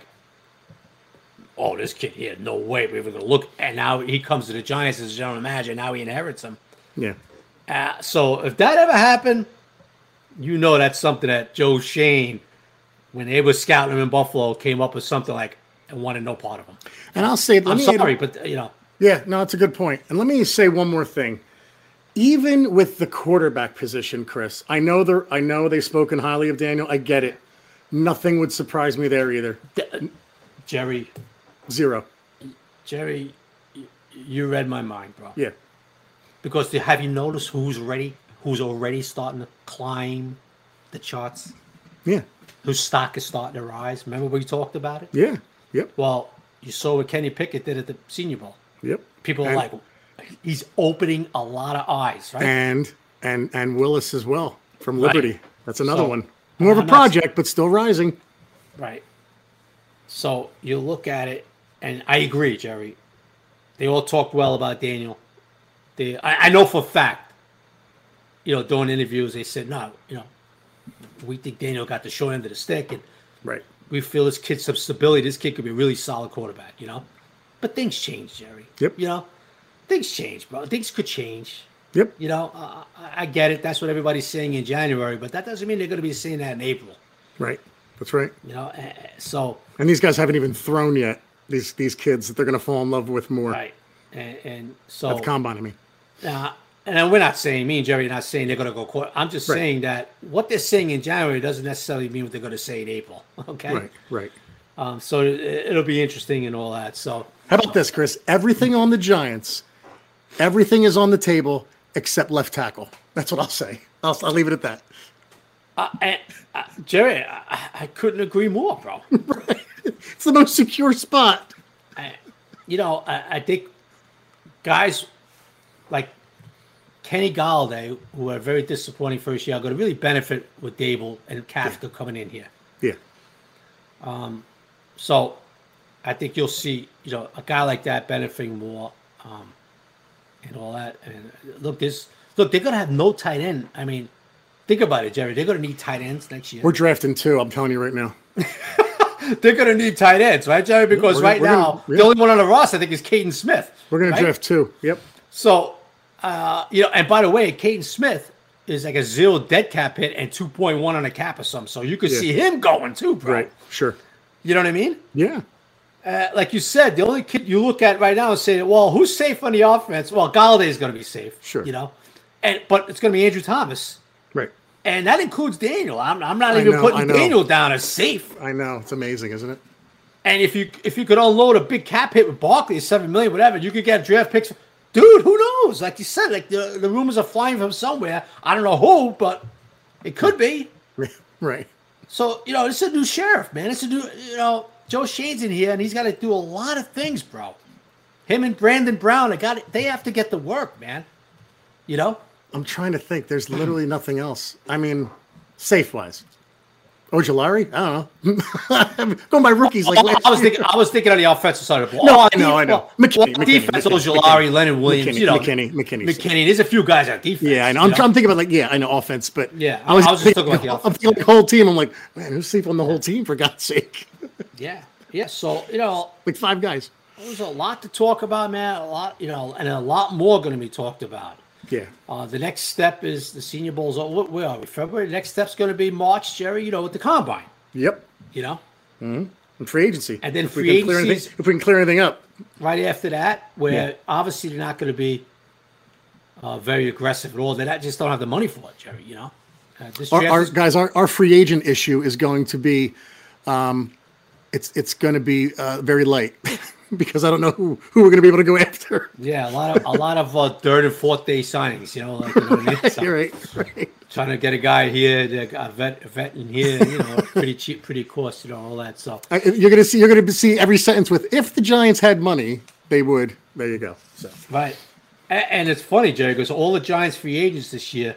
"Oh, this kid here, no way we were going to look." And now he comes to the Giants as a general manager. Now he inherits them. Yeah. So if that ever happened, that's something that Joe Schoen, when they were scouting him in Buffalo, came up with something like, and wanted no part of him. And I'll say, I'm sorry, but Yeah, no, it's a good point. And let me say one more thing. Even with the quarterback position, Chris, I know they've spoken highly of Daniel. I get it. Nothing would surprise me there either. Jerry. Zero. Jerry, you read my mind, bro. Yeah. Because have you noticed who's already starting to climb the charts? Yeah. Whose stock is starting to rise? Remember we talked about it? Yeah. Yep. Well, you saw what Kenny Pickett did at the Senior Bowl. Yep. People are like, he's opening a lot of eyes, right? And Willis as well from Liberty. Right. That's another one. More of a project, but still rising. Right. So you look at it, and I agree, Jerry. They all talked well about Daniel. I know for a fact, during interviews, they said, no, we think Daniel got the short end of the stick, and we feel this kid's some stability. This kid could be a really solid quarterback, But things change, Jerry. Yep. Things change, bro. Things could change. Yep. I get it. That's what everybody's saying in January, but that doesn't mean they're going to be saying that in April. Right. That's right. So. And these guys haven't even thrown yet. These kids that they're going to fall in love with more. Right. And so. At the combine, I mean. And we're not saying, me and Jerry are not saying they're going to go. I'm just saying that what they're saying in January doesn't necessarily mean what they're going to say in April. Okay. Right. So it'll be interesting and all that. So. How about this, Chris? Everything on the Giants, everything is on the table except left tackle. That's what I'll say. I'll leave it at that. Jerry, I couldn't agree more, bro. It's the most secure spot. I think guys like Kenny Galladay, who are very disappointing first year, are going to really benefit with Dable and Kafka coming in here. Yeah. So I think you'll see, a guy like that benefiting more, and all that. And look, they're going to have no tight end. I mean, think about it, Jerry. They're going to need tight ends next year. We're drafting 2. I'm telling you right now. They're going to need tight ends, right, Jerry? Because the only one on the roster, I think, is Caden Smith. We're going to draft 2. Yep. So, and by the way, Caden Smith is like a 0 dead cap hit and 2.1 on a cap or something. So you could see him going too, bro. Right. Sure. You know what I mean? Yeah. Like you said, the only kid you look at right now and say, well, who's safe on the offense? Well, Galladay is going to be safe. Sure. But it's going to be Andrew Thomas. Right. And that includes Daniel. I'm not even putting Daniel down as safe. I know. It's amazing, isn't it? And if you could unload a big cap hit with Barkley, $7 million, whatever, you could get draft picks. Dude, who knows? Like you said, like the rumors are flying from somewhere. I don't know who, but it could be. Right. So, it's a new sheriff, man. It's a new, Joe Shane's in here, and he's got to do a lot of things, bro. Him and Brandon Brown, they have to get to work, man. I'm trying to think. There's literally nothing else. I mean, safe-wise. Ojulari? I don't know. I'm going by rookies. I was thinking on the offensive side of the ball. No, I know. McKinney, defense, Ojulari, Leonard Williams. McKinney. There's a few guys on defense. Yeah, I know. I'm thinking about I know offense, but I was just talking about the offense. I'm thinking the whole team. I'm like, man, who's sleep on the whole team for God's sake? Yeah. So like 5 guys. There's a lot to talk about, man. A lot, and a lot more going to be talked about. Yeah. The next step is the Senior Bowl's. Where are we? February. The next step's going to be March, Jerry. With the combine. Yep. Mm-hmm. And free agency. And then free agency. If we can clear anything up. Right after that, where obviously they're not going to be very aggressive at all. They just don't have the money for it, Jerry. Our free agent issue is going to be, it's going to be very light. Because I don't know who we're going to be able to go after. Yeah, a lot of third and fourth day signings. You're right. Trying to get a guy here, a vet in here. Pretty cheap, pretty cost. All that stuff. You're going to see every sentence with "if the Giants had money, they would." There you go. So. Right, and it's funny, Jerry, because all the Giants free agents this year.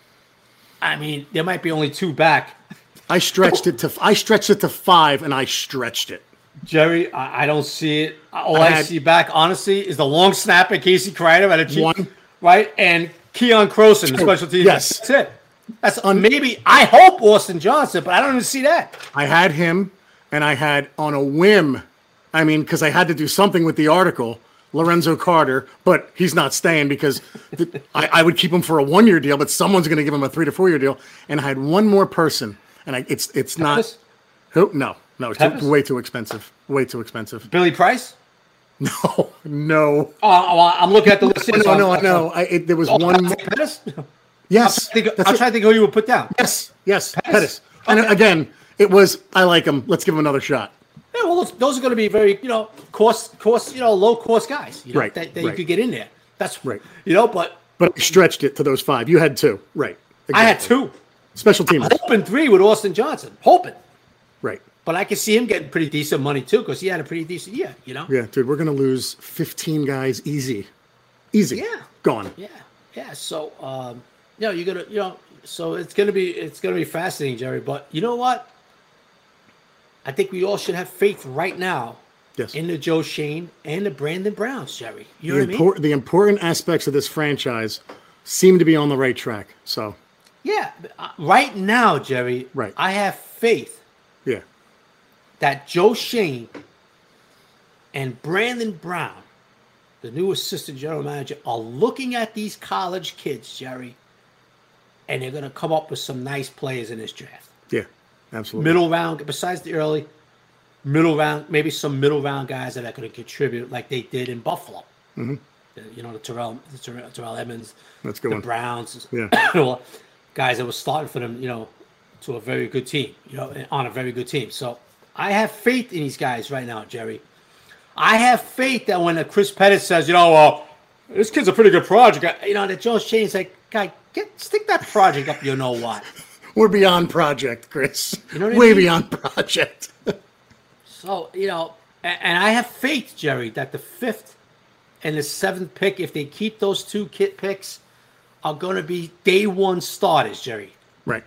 I mean, there might be only 2 back. I stretched it to 5, and I stretched it. Jerry, I don't see it. All I see back, honestly, is the long snapper, Casey Kreider at a cheap, 1, right? And Keon Croson, the special team. Yes. That's it. That's maybe, I hope Austin Johnson, but I don't even see that. I had him, and I had on a whim, because I had to do something with the article, Lorenzo Carter, but he's not staying because I would keep him for a 1-year deal, but someone's going to give him a 3 to 4 year deal. And I had one more person, and it's not. Who? No. No, it's way too expensive. Way too expensive. Billy Price? No. Oh, I'm looking at the list. No. There was one. Pettis? Yes. I'm trying to think who you would put down. Yes. Pettis. Okay. And again, it was, I like him. Let's give him another shot. Yeah, well, those are going to be very, cost, low cost guys. Right. That you could get in there. That's right. But I stretched it to those 5. You had 2. Right. Exactly. I had 2. Special teams. I'm hoping 3 with Austin Johnson. Hoping. Right. But I can see him getting pretty decent money too, because he had a pretty decent year, Yeah, dude, we're gonna lose 15 guys easy. Yeah. Gone. Yeah. So, you're gonna, so it's gonna be fascinating, Jerry. But you know what? I think we all should have faith right now. Yes. In the Joe Shane and the Brandon Browns, Jerry. You know what I mean? The important aspects of this franchise seem to be on the right track. So. Yeah. Right now, Jerry. Right. I have faith. Yeah. That Joe Shane and Brandon Brown, the new assistant general manager, are looking at these college kids, Jerry, and they're going to come up with some nice players in this draft. Yeah, absolutely. Middle round, besides the early, middle round, maybe some middle round guys that are going to contribute like they did in Buffalo. Mm-hmm. The Terrell Edmonds, that's good. The Browns, yeah, guys that were starting for them, to a very good team, on a very good team. So I have faith in these guys right now, Jerry. I have faith that when Chris Pettis says, this kid's a pretty good project, that Joe Shane's like, guy, stick that project up, what. We're beyond project, Chris. You know what Way I mean? beyond project. So, and I have faith, Jerry, that the 5th and the 7th pick, if they keep those 2 kit picks, are going to be day 1 starters, Jerry. Right.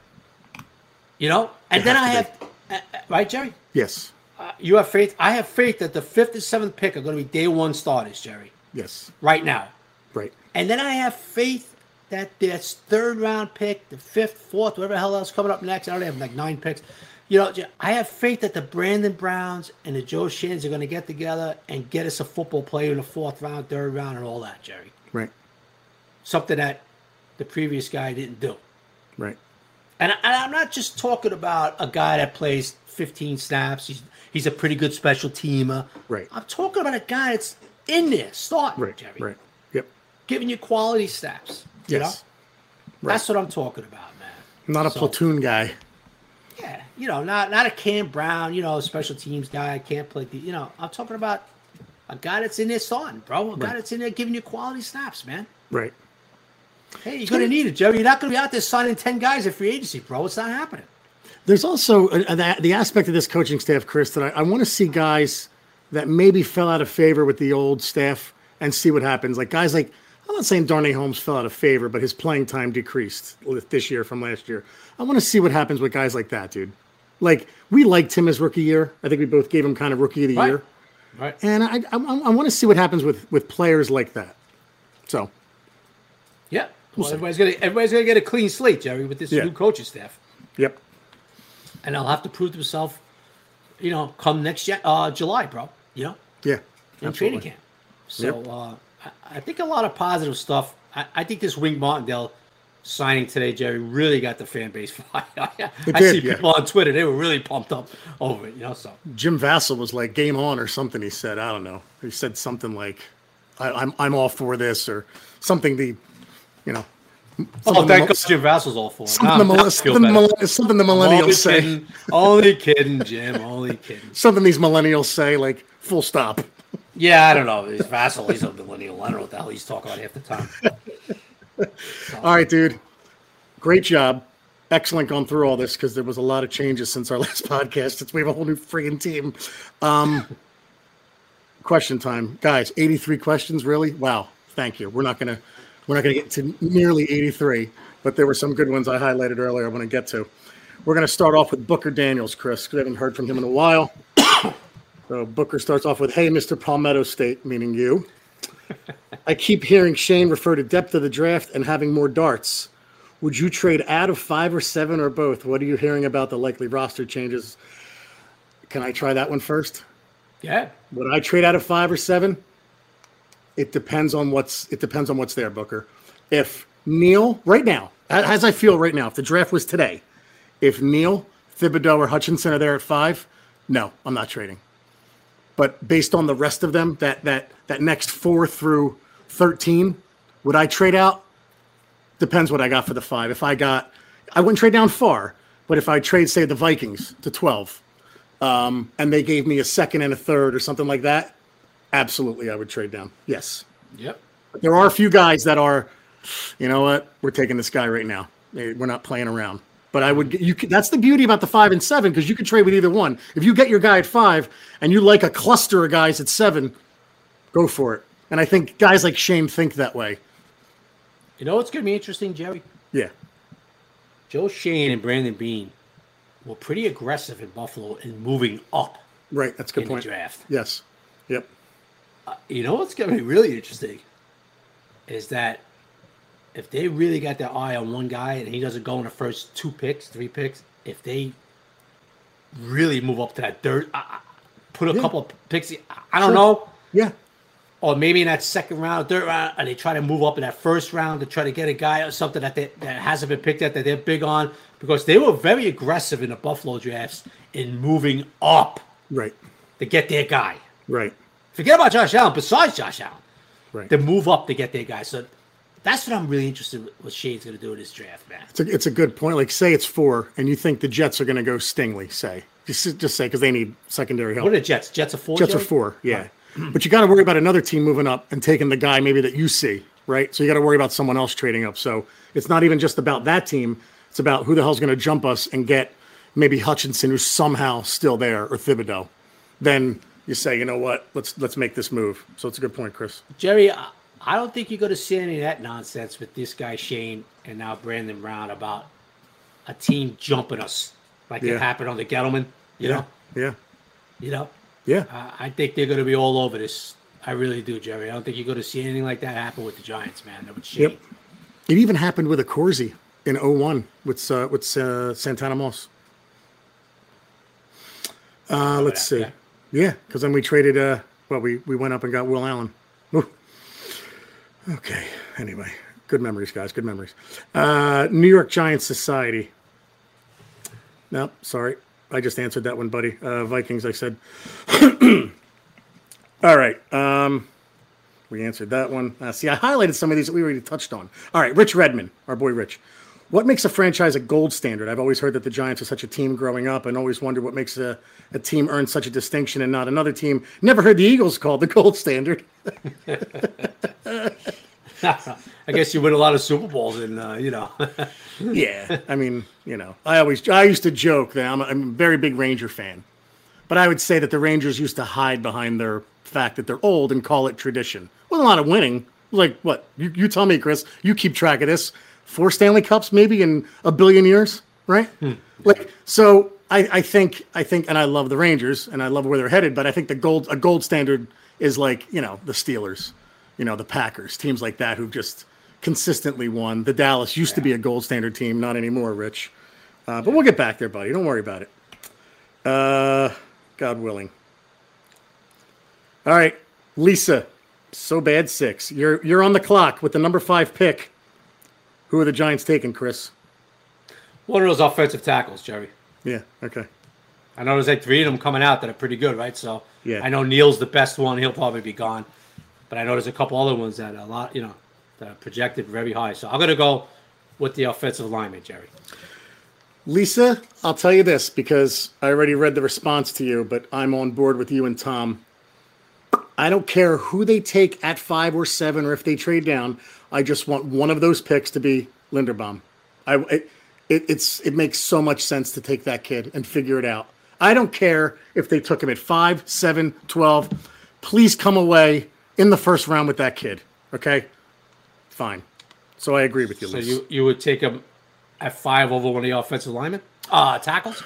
And then I have, right, Jerry? Yes. You have faith? I have faith that the 5th and 7th pick are going to be day 1 starters, Jerry. Yes. Right now. Right. And then I have faith that this 3rd round pick, the 5th, 4th, whatever the hell else coming up next, I don't have like 9 picks. I have faith that the Brandon Browns and the Joe Shannons are going to get together and get us a football player in the 4th round, 3rd round, and all that, Jerry. Right. Something that the previous guy didn't do. Right. And I'm not just talking about a guy that plays 15 snaps. He's a pretty good special teamer. Right. I'm talking about a guy that's in there starting, Right. Jerry. Right. Yep. Giving you quality snaps. Yes. Right. That's what I'm talking about, man. Not a platoon guy. Yeah, not a Cam Brown, special teams guy, can't play I'm talking about a guy that's in there starting, bro. A guy that's in there giving you quality snaps, man. Right. Hey, you're going to need it, Jerry. You're not going to be out there signing 10 guys at free agency, bro. It's not happening. There's also the aspect of this coaching staff, Chris, that I want to see guys that maybe fell out of favor with the old staff and see what happens. Like guys like, I'm not saying Darnay Holmes fell out of favor, but his playing time decreased this year from last year. I want to see what happens with guys like that, dude. Like, we liked him his rookie year. I think we both gave him kind of rookie of the year. Right. And I want to see what happens with players like that. So. Yeah. Well, everybody's gonna get a clean slate, Jerry, with this new coaching staff. Yep. And they'll have to prove themselves, come next July, bro. Yeah. In training camp. So I think a lot of positive stuff. I think this Wink Martindale signing today, Jerry, really got the fan base fired. I see people on Twitter; they were really pumped up over it. So Jim Vassell was like, "Game on" or something. He said, "I don't know." He said something like, "I'm all for this" or something. Thank God Jim Vassell's all for it. Something the millennials say. Only kidding, Jim. Only kidding. Something these millennials say, like full stop. Yeah, I don't know. He's Vassell. He's a millennial. I don't know what the hell he's talking about half the time. All right, dude. Great job. Excellent going through all this because there was a lot of changes since our last podcast. Since we have a whole new friggin' team. Question time, guys. 83 questions, really? Wow. Thank you. We're not gonna get to nearly 83, but there were some good ones I highlighted earlier. I want to get to. We're gonna start off with Booker Daniels, Chris. We haven't heard from him in a while. So Booker starts off with, "Hey, Mr. Palmetto State," meaning you. "I keep hearing Shane refer to depth of the draft and having more darts. Would you trade out of 5 or 7 or both? What are you hearing about the likely roster changes?" Can I try that one first? Yeah. Would I trade out of 5 or 7? It depends on what's there, Booker. If Neal, right now, as I feel right now, if the draft was today, if Neal, Thibodeau, or Hutchinson are there at 5, no, I'm not trading. But based on the rest of them, that next 4 through 13, would I trade out? Depends what I got for the 5. I wouldn't trade down far, but if I trade, say, the Vikings to 12, and they gave me a 2nd and a 3rd or something like that, absolutely, I would trade down. Yes. Yep. But there are a few guys that are, you know what, we're taking this guy right now. We're not playing around. But that's the beauty about the 5 and 7 because you can trade with either one. If you get your guy at 5 and you like a cluster of guys at 7, go for it. And I think guys like Shane think that way. You know what's going to be interesting, Jerry? Yeah. Joe Shane and Brandon Beane were pretty aggressive in Buffalo in moving up. Right, that's a good point. The draft. Yes. Yep. You know what's going to be really interesting is that if they really got their eye on one guy and he doesn't go in the first 2 picks, 3 picks, if they really move up to that third, put a couple of picks, I don't know. Yeah. Or maybe in that 2nd round, 3rd round, and they try to move up in that 1st round to try to get a guy or something that hasn't been picked yet that they're big on because they were very aggressive in the Buffalo drafts in moving up. Right. To get their guy. Right. Forget about Josh Allen, besides Josh Allen. Right. To move up to get their guy. So that's what I'm really interested in what Shane's going to do in this draft, man. It's a good point. Like, say it's 4, and you think the Jets are going to go Stingley, say. Just say, because they need secondary help. What are the Jets? Jets are 4? Jets are 4, yeah. Right. But you got to worry about another team moving up and taking the guy maybe that you see, right? So you got to worry about someone else trading up. So it's not even just about that team. It's about who the hell's going to jump us and get maybe Hutchinson, who's somehow still there, or Thibodeau. Then you say, you know what, let's make this move. So it's a good point, Chris. Jerry, I don't think you're going to see any of that nonsense with this guy Shane and now Brandon Brown about a team jumping us like it happened on the Gettleman. You know? Yeah. You know? Yeah. I think they're going to be all over this. I really do, Jerry. I don't think you're going to see anything like that happen with the Giants, man. That would Shane. Yep. It even happened with a Corsi in 01 with Santana Moss. Let's see. Yeah, because then we traded. We went up and got Will Allen. Ooh. Okay. Anyway, good memories, guys. Good memories. New York Giants Society. No, sorry. I just answered that one, buddy. Vikings, I said. All right. We answered that one. See, I highlighted some of these that we already touched on. All right. Rich Redmond, our boy Rich. What makes a franchise a gold standard? I've always heard that the Giants are such a team growing up and always wondered what makes a team earn such a distinction and not another team. Never heard the Eagles called the gold standard. I guess you win a lot of Super Bowls and, Yeah. I mean, I used to joke that I'm a very big Ranger fan. But I would say that the Rangers used to hide behind their fact that they're old and call it tradition. Wasn't a lot of winning. Like, what? You tell me, Chris. You keep track of this. 4 Stanley Cups maybe in a billion years, right? So I think, and I love the Rangers and I love where they're headed, but I think a gold standard is like, the Steelers, the Packers, teams like that who've just consistently won. The Dallas used to be a gold standard team, not anymore, Rich. But we'll get back there, buddy. Don't worry about it. God willing. All right, Lisa, so bad 6. You're on the clock with the number 5 pick. Who are the Giants taking, Chris? One of those offensive tackles, Jerry. Yeah, okay. I know there's like 3 of them coming out that are pretty good, right? So yeah. I know Neal's the best one. He'll probably be gone. But I know there's a couple other ones that are a lot, that are projected very high. So I'm going to go with the offensive lineman, Jerry. Lisa, I'll tell you this because I already read the response to you, but I'm on board with you and Tom. I don't care who they take at 5 or 7 or if they trade down. I just want one of those picks to be Linderbaum. It makes so much sense to take that kid and figure it out. I don't care if they took him at 5, 7, 12. Please come away in the first round with that kid. Okay? Fine. So I agree with you, So Lisa. you would take him at 5 over one of the offensive linemen? Tackles?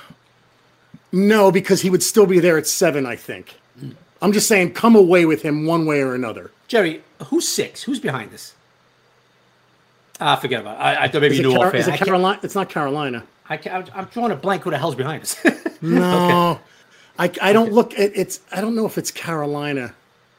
No, because he would still be there at 7, I think. I'm just saying come away with him one way or another. Jerry, who's 6? Who's behind this? Forget about it. I thought maybe you knew offhand. Is it Carolina? It's not Carolina. I'm drawing a blank. Who the hell's behind us? No. Okay. I don't look at it's. I don't know if it's Carolina.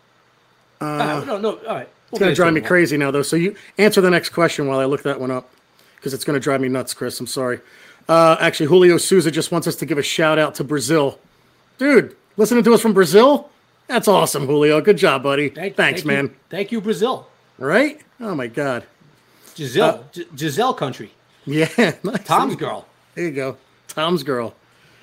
No. All right. It's going to drive me crazy now, though. So you answer the next question while I look that one up because it's going to drive me nuts, Chris. I'm sorry. Actually, Julio Souza just wants us to give a shout out to Brazil. Dude, listening to us from Brazil? That's awesome, Julio. Good job, buddy. Thanks, man. Thank you, Brazil. All right? Oh, my God. Giselle country. Yeah. Nice. Tom's girl. There you go. Tom's girl.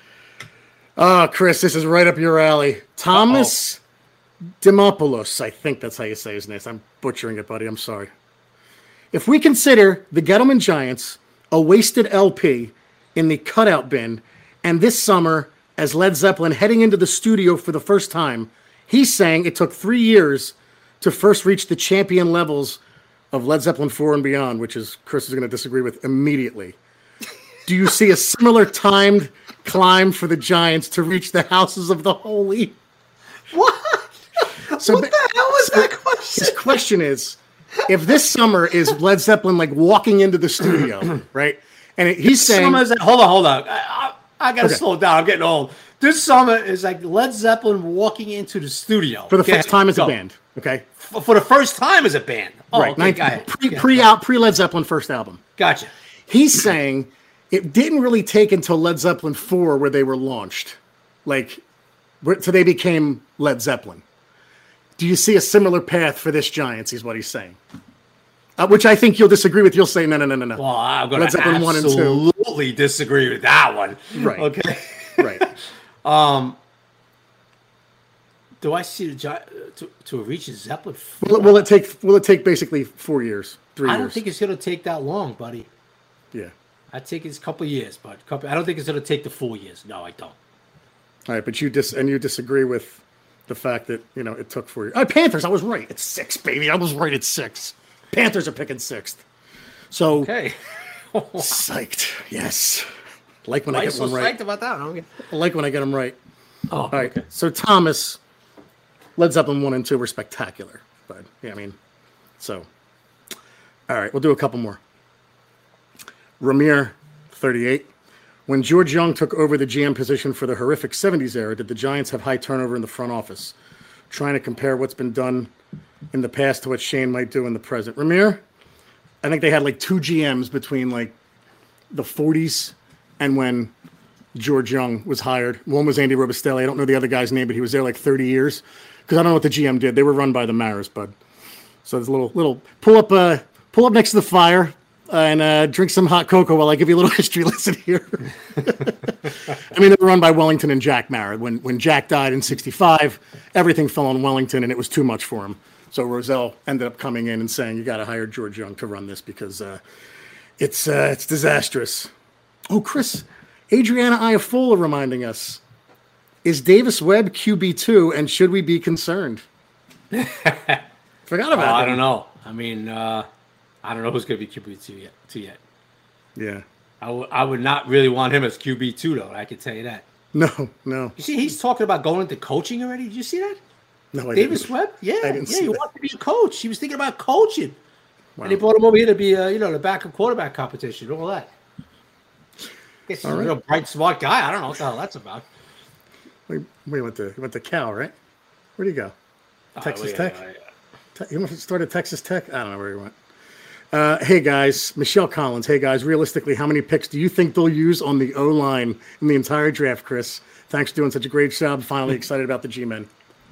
Oh, Chris, this is right up your alley. Thomas Dimopoulos. I think that's how you say his name. I'm butchering it, buddy. I'm sorry. If we consider the Gettleman Giants a wasted LP in the cutout bin, and this summer, as Led Zeppelin heading into the studio for the first time, he's saying it took 3 years to first reach the champion levels of Led Zeppelin 4 and beyond, which is Chris is going to disagree with immediately. Do you see a similar timed climb for the Giants to reach the houses of the holy? What? So, what the hell was that question? His question is, if this summer is Led Zeppelin like walking into the studio, right? And he's saying, hold on. I got to slow down. I'm getting old. This summer is like Led Zeppelin walking into the studio for the first time as a band. Okay, for the first time as a band. Oh, right. Okay, pre Led Zeppelin first album. Gotcha. He's saying it didn't really take until Led Zeppelin 4 where they were launched, so they became Led Zeppelin. Do you see a similar path for this Giants? Is what he's saying. Which I think you'll disagree with. You'll say no. Well, I'm going to absolutely disagree with that one. Right. Okay. Right. Do I see the to reach Zeppelin? Will it take basically 4 years, 3 years? I don't think it's going to take that long, buddy. Yeah. I think it's a couple of years, but I don't think it's going to take the full years. No, I don't. All right, but you disagree with the fact that it took 4 years. Panthers, I was right. It's 6, baby. I was right. It's 6. Panthers are picking 6th. So okay, psyched. Yes, like when Why I get are you one right. Psyched about that? I like when I get them right. Oh, all right. okay. So Thomas, Led Zeppelin 1 and 2 were spectacular, but yeah, I mean, so all right, we'll do a couple more. Ramir, 38. When George Young took over the GM position for the horrific 70s era, did the Giants have high turnover in the front office? Trying to compare what's been done in the past to what Shane might do in the present. Ramir, I think they had like 2 GMs between like the 40s and when George Young was hired. One was Andy Robustelli. I don't know the other guy's name, but he was there like 30 years. Because I don't know what the GM did. They were run by the Maras, bud. So there's a little pull up next to the fire and drink some hot cocoa while I give you a little history lesson here. I mean, they were run by Wellington and Jack Mara. When Jack died in '65, everything fell on Wellington, and it was too much for him. So Rozelle ended up coming in and saying, "You got to hire George Young to run this because it's disastrous." Oh, Chris, Adriana Iafola reminding us: is Davis Webb QB2, and should we be concerned? Forgot about that. I don't know. I mean, I don't know who's going to be QB2 yet. Yeah. I would not really want him as QB2, though. I can tell you that. No. You see, he's talking about going into coaching already. Did you see that? No, I Davis didn't. Webb? Yeah. I didn't see he that. wanted to be a coach. He was thinking about coaching. Wow. And they brought him over here to be, the backup quarterback competition, all that. Guess he's a real bright, smart guy. I don't know what the hell that's about. We went to Cal, right? Where'd he go? Texas Tech? You started Texas Tech? I don't know where he went. Hey, guys. Michelle Collins. Hey, guys. Realistically, how many picks do you think they'll use on the O-line in the entire draft, Chris? Thanks for doing such a great job. Finally excited about the G-Men.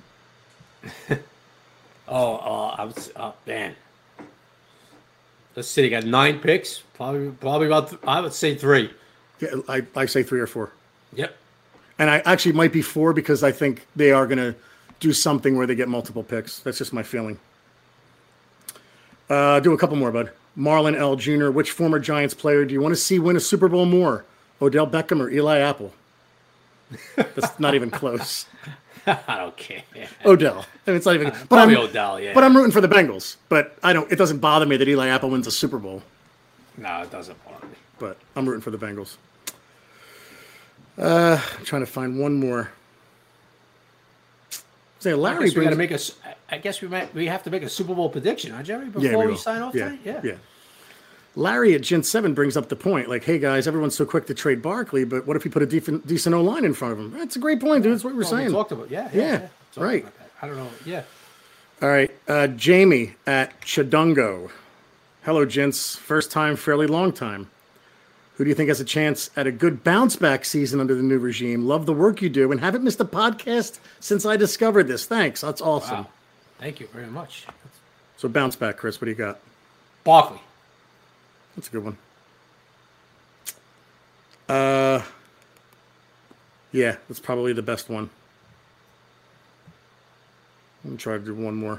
Man. Let's see. They got 9 picks. Probably about, I would say 3. Yeah, I say 3 or 4. Yep. And I actually might be 4 because I think they are going to do something where they get multiple picks. That's just my feeling. Do a couple more, bud. Marlon L. Jr., which former Giants player do you want to see win a Super Bowl more? Odell Beckham or Eli Apple? That's not even close. I don't care. Odell. I mean, it's not even. Probably Odell, yeah. But I'm rooting for the Bengals. But it doesn't bother me that Eli Apple wins a Super Bowl. No, it doesn't bother me. But I'm rooting for the Bengals. I'm trying to find one more. Say Larry. We got to make a. I guess we have to make a Super Bowl prediction, huh, Jerry? Before we sign off tonight. Yeah. Larry at Gen 7 brings up the point. Like, hey guys, everyone's so quick to trade Barkley, but what if you put a decent O-line in front of him? That's a great point, dude. That's what we're saying. We talked about. Yeah. Right. I don't know. Yeah. All right. Jamie at Chadungo. Hello, gents. First time, fairly long time. Who do you think has a chance at a good bounce-back season under the new regime? Love the work you do and haven't missed a podcast since I discovered this. Thanks. That's awesome. Wow. Thank you very much. So bounce-back, Chris. What do you got? Barkley. That's a good one. Yeah, that's probably the best one. Let me try to do one more.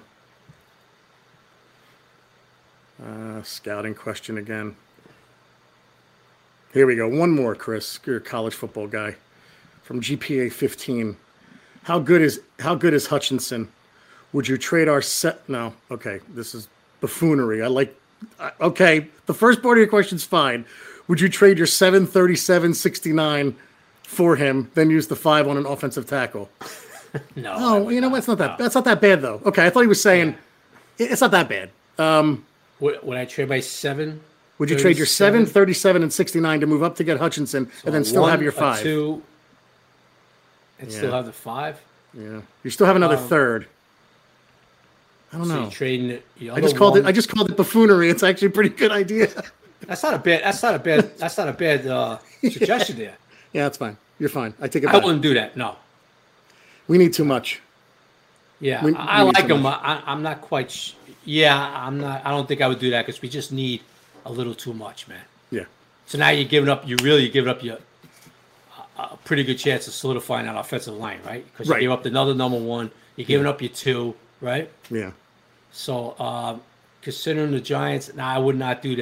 Scouting question again. Here we go. One more, Chris. You're a college football guy from GPA 15. How good is Hutchinson? Would you trade our set? No. Okay. This is buffoonery. Okay. The first part of your question's fine. Would you trade your 737-69 for him, then use the 5 on an offensive tackle? No. Oh, you know what? That's not that bad though. Okay. I thought he was saying it's not that bad. Would I trade my 7? Would you trade your 7, 37, and 69 to move up to get Hutchinson and then still have your 5? 2, and still have the 5? Yeah. You still have another third. I don't know. You're trading the other I just called it buffoonery. It's actually a pretty good idea. That's not a bad suggestion there. Yeah, that's fine. You're fine. I take it I back. wouldn't do that. No. We need too much. Yeah, I like him. I'm not quite. I'm not. I don't think I would do that because we just need a little too much, man. Yeah. So now you're giving up. You're giving up your a pretty good chance of solidifying that offensive line, right? Because you gave up another number 1. You're giving up your 2, right? Yeah. So considering the Giants, I would not do that.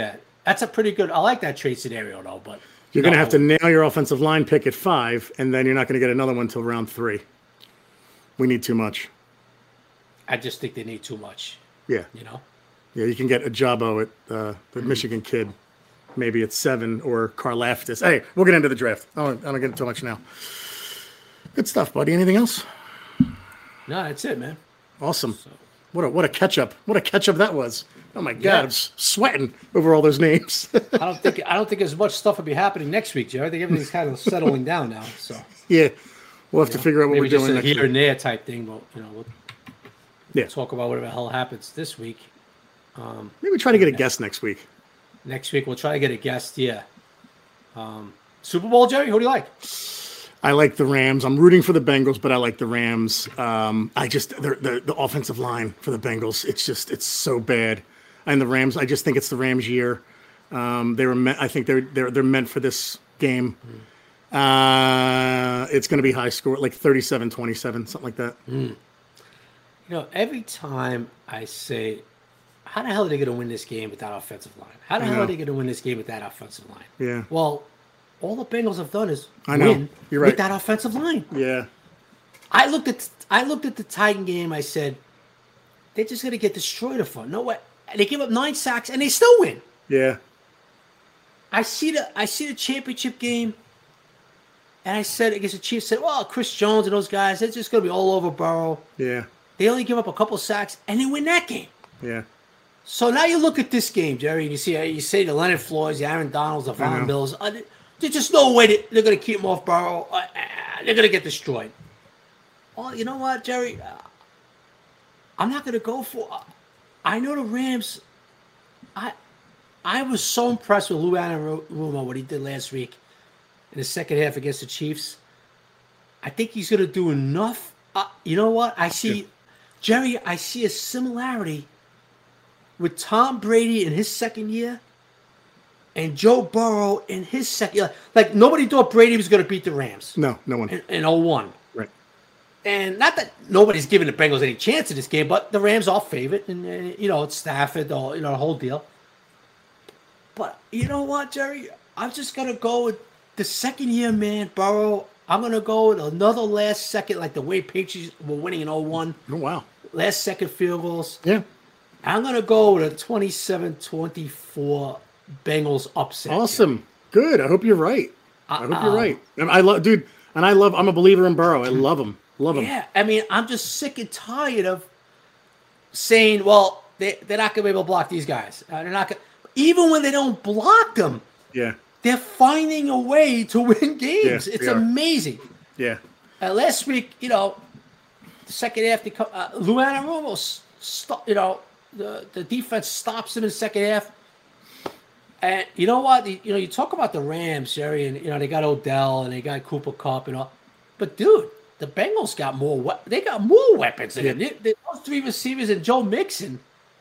That's a pretty good. I like that trade scenario though, but you're going to have to nail your offensive line pick at 5, and then you're not going to get another one until round 3. We need too much. I just think they need too much. Yeah. Yeah, you can get Ajabo at the Michigan kid, maybe at 7, or Karlaftis. Hey, we'll get into the draft. I don't get into too much now. Good stuff, buddy. Anything else? No, that's it, man. Awesome. So. What a catch up. What a catch up that was. Oh my God, I'm sweating over all those names. I don't think as much stuff will be happening next week, Jerry. I think everything's kind of settling down now. So yeah, we'll have to figure out what we're doing next here week. And there type thing, but we'll talk about whatever the hell happens this week. Maybe try to get a guest next week. Next week we'll try to get a guest. Yeah. Super Bowl, Jerry. Who do you like? I like the Rams. I'm rooting for the Bengals, but I like the Rams. The offensive line for the Bengals. It's so bad. And the Rams. I just think it's the Rams' year. I think they're meant for this game. It's going to be high score, like 37-27, something like that. Every time I say, how the hell are they going to win this game with that offensive line? How the hell are they going to win this game with that offensive line? Yeah. Well, all the Bengals have done is win with that offensive line. Yeah. I looked at the Titan game. I said, they're just going to get destroyed up front. No way. They give up 9 sacks and they still win. Yeah. I see the championship game, and I said against the Chiefs, well, Chris Jones and those guys, they're just going to be all over Burrow. Yeah. They only give up a couple sacks and they win that game. Yeah. So now you look at this game, Jerry, and you say the Leonard Floyds, the Aaron Donalds, the Von Mills. There's just no way they're going to keep them off Burrow. They're going to get destroyed. Well, you know what, Jerry? I'm not going to go for. I know the Rams. I was so impressed with Lou Anarumo, what he did last week in the second half against the Chiefs. I think he's going to do enough. You know what? Jerry, I see a similarity with Tom Brady in his second year and Joe Burrow in his second year. Like, nobody thought Brady was going to beat the Rams. No one. In 01. Right. And not that nobody's giving the Bengals any chance in this game, but the Rams are favorite, and it's Stafford, the whole deal. But you know what, Jerry? I'm just going to go with the second year, man, Burrow. I'm going to go with another last second, like the way Patriots were winning in 01. Oh, wow. Last second field goals. Yeah. I'm going to go with a 27-24 Bengals upset. Awesome. Good. I hope you're right. I hope you're right. I'm a believer in Burrow. I love him. Love him. Yeah. I mean, I'm just sick and tired of saying, well, they're not going to be able to block these guys. They're not going. Even when they don't block them, they're finding a way to win games. It's amazing. Yeah. Last week, the second half, Lou Anarumo, the defense stops him in the second half. And you know what? You talk about the Rams, Jerry, and they got Odell and they got Cooper Kupp and all. But dude, the Bengals got more. They got more weapons than them. Those 3 receivers and Joe Mixon.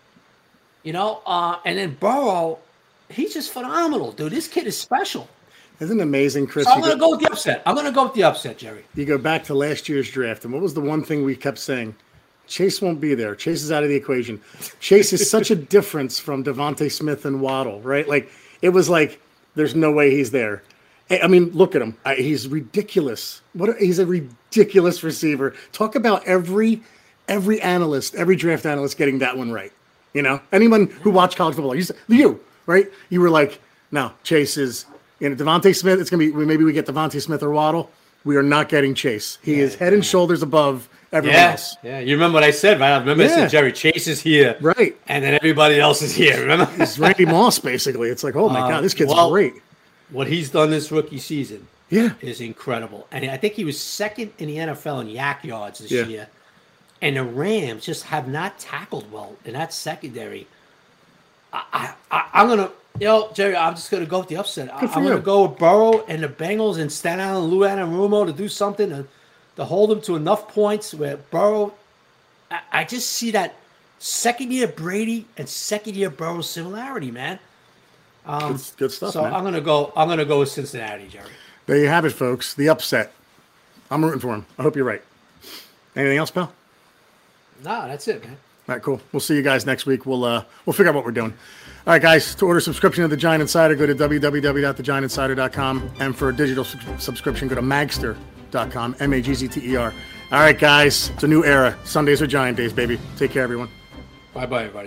And then Burrow, he's just phenomenal, dude. This kid is special. Isn't it amazing, Chris? So I'm going to go with the upset. I'm going to go with the upset, Jerry. You go back to last year's draft, and what was the one thing we kept saying? Chase won't be there. Chase is out of the equation. Chase is such a difference from Devontae Smith and Waddle, right? Like, it was like, there's no way he's there. I mean, look at him. He's ridiculous. He's a ridiculous receiver. Talk about every analyst, every draft analyst getting that one right. Anyone who watched college football, you, right? You were like, no, Chase is, Devontae Smith, it's going to be, maybe we get Devontae Smith or Waddle. We are not getting Chase. He is head and shoulders above everyone else. Yeah, you remember what I said, right? I remember I said, Jerry, Chase is here. Right. And then everybody else is here, remember? It's Randy Moss, basically. It's like, oh my God, this kid's great. What he's done this rookie season is incredible. And I think he was second in the NFL in yak yards this year. And the Rams just have not tackled well in that secondary. I'm going to, Jerry, I'm just going to go with the upset. I'm going to go with Burrow and the Bengals and stand out on Lou Anarumo to do something to hold them to enough points where Burrow, I just see that second-year Brady and second-year Burrow similarity, man. Good stuff, so man. I'm gonna go with Cincinnati, Jerry. There you have it, folks. The upset. I'm rooting for him. I hope you're right. Anything else, pal? No, that's it, man. All right, cool. We'll see you guys next week. We'll figure out what we're doing. All right, guys, to order subscription of The Giant Insider, go to www.thegiantinsider.com. And for a digital subscription, go to magster.com, Magzter. All right, guys, it's a new era. Sundays are Giant days, baby. Take care, everyone. Bye-bye, everybody.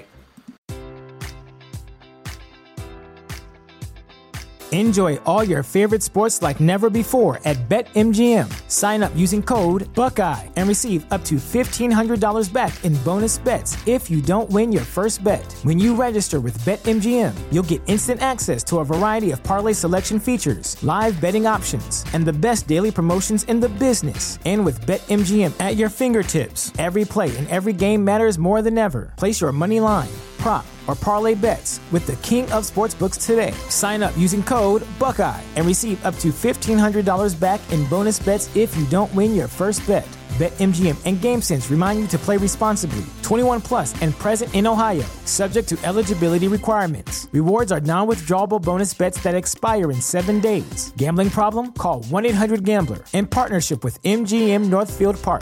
Enjoy all your favorite sports like never before at BetMGM. Sign up using code Buckeye and receive up to $1,500 back in bonus bets if you don't win your first bet. When you register with BetMGM, you'll get instant access to a variety of parlay selection features, live betting options, and the best daily promotions in the business. And with BetMGM at your fingertips, every play and every game matters more than ever. Place your money line, prop, or parlay bets with the king of sportsbooks today. Sign up using code Buckeye and receive up to $1,500 back in bonus bets if you don't win your first bet. BetMGM and GameSense remind you to play responsibly. 21 plus and present in Ohio, subject to eligibility requirements. Rewards are non-withdrawable bonus bets that expire in 7 days. Gambling problem? Call 1-800-GAMBLER in partnership with MGM Northfield Park.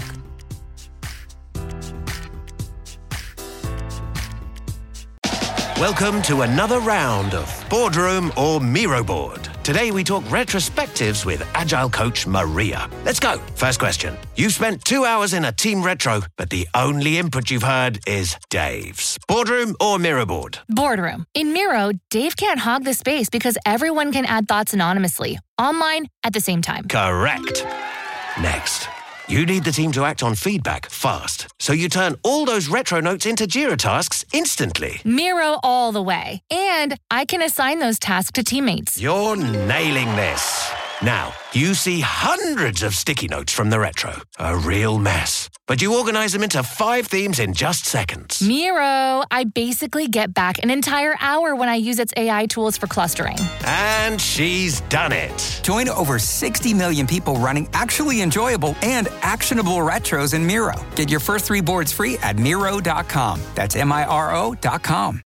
Welcome to another round of Boardroom or Miro Board. Today we talk retrospectives with Agile coach Maria. Let's go. First question. You've spent 2 hours in a team retro, but the only input you've heard is Dave's. Boardroom or Miro Board? Boardroom. In Miro, Dave can't hog the space because everyone can add thoughts anonymously, online at the same time. Correct. Next. You need the team to act on feedback fast, so you turn all those retro notes into Jira tasks instantly. Miro all the way. And I can assign those tasks to teammates. You're nailing this. Now, you see hundreds of sticky notes from the retro. A real mess. But you organize them into 5 themes in just seconds. Miro, I basically get back an entire hour when I use its AI tools for clustering. And she's done it. Join over 60 million people running actually enjoyable and actionable retros in Miro. Get your first 3 boards free at Miro.com. That's Miro.com.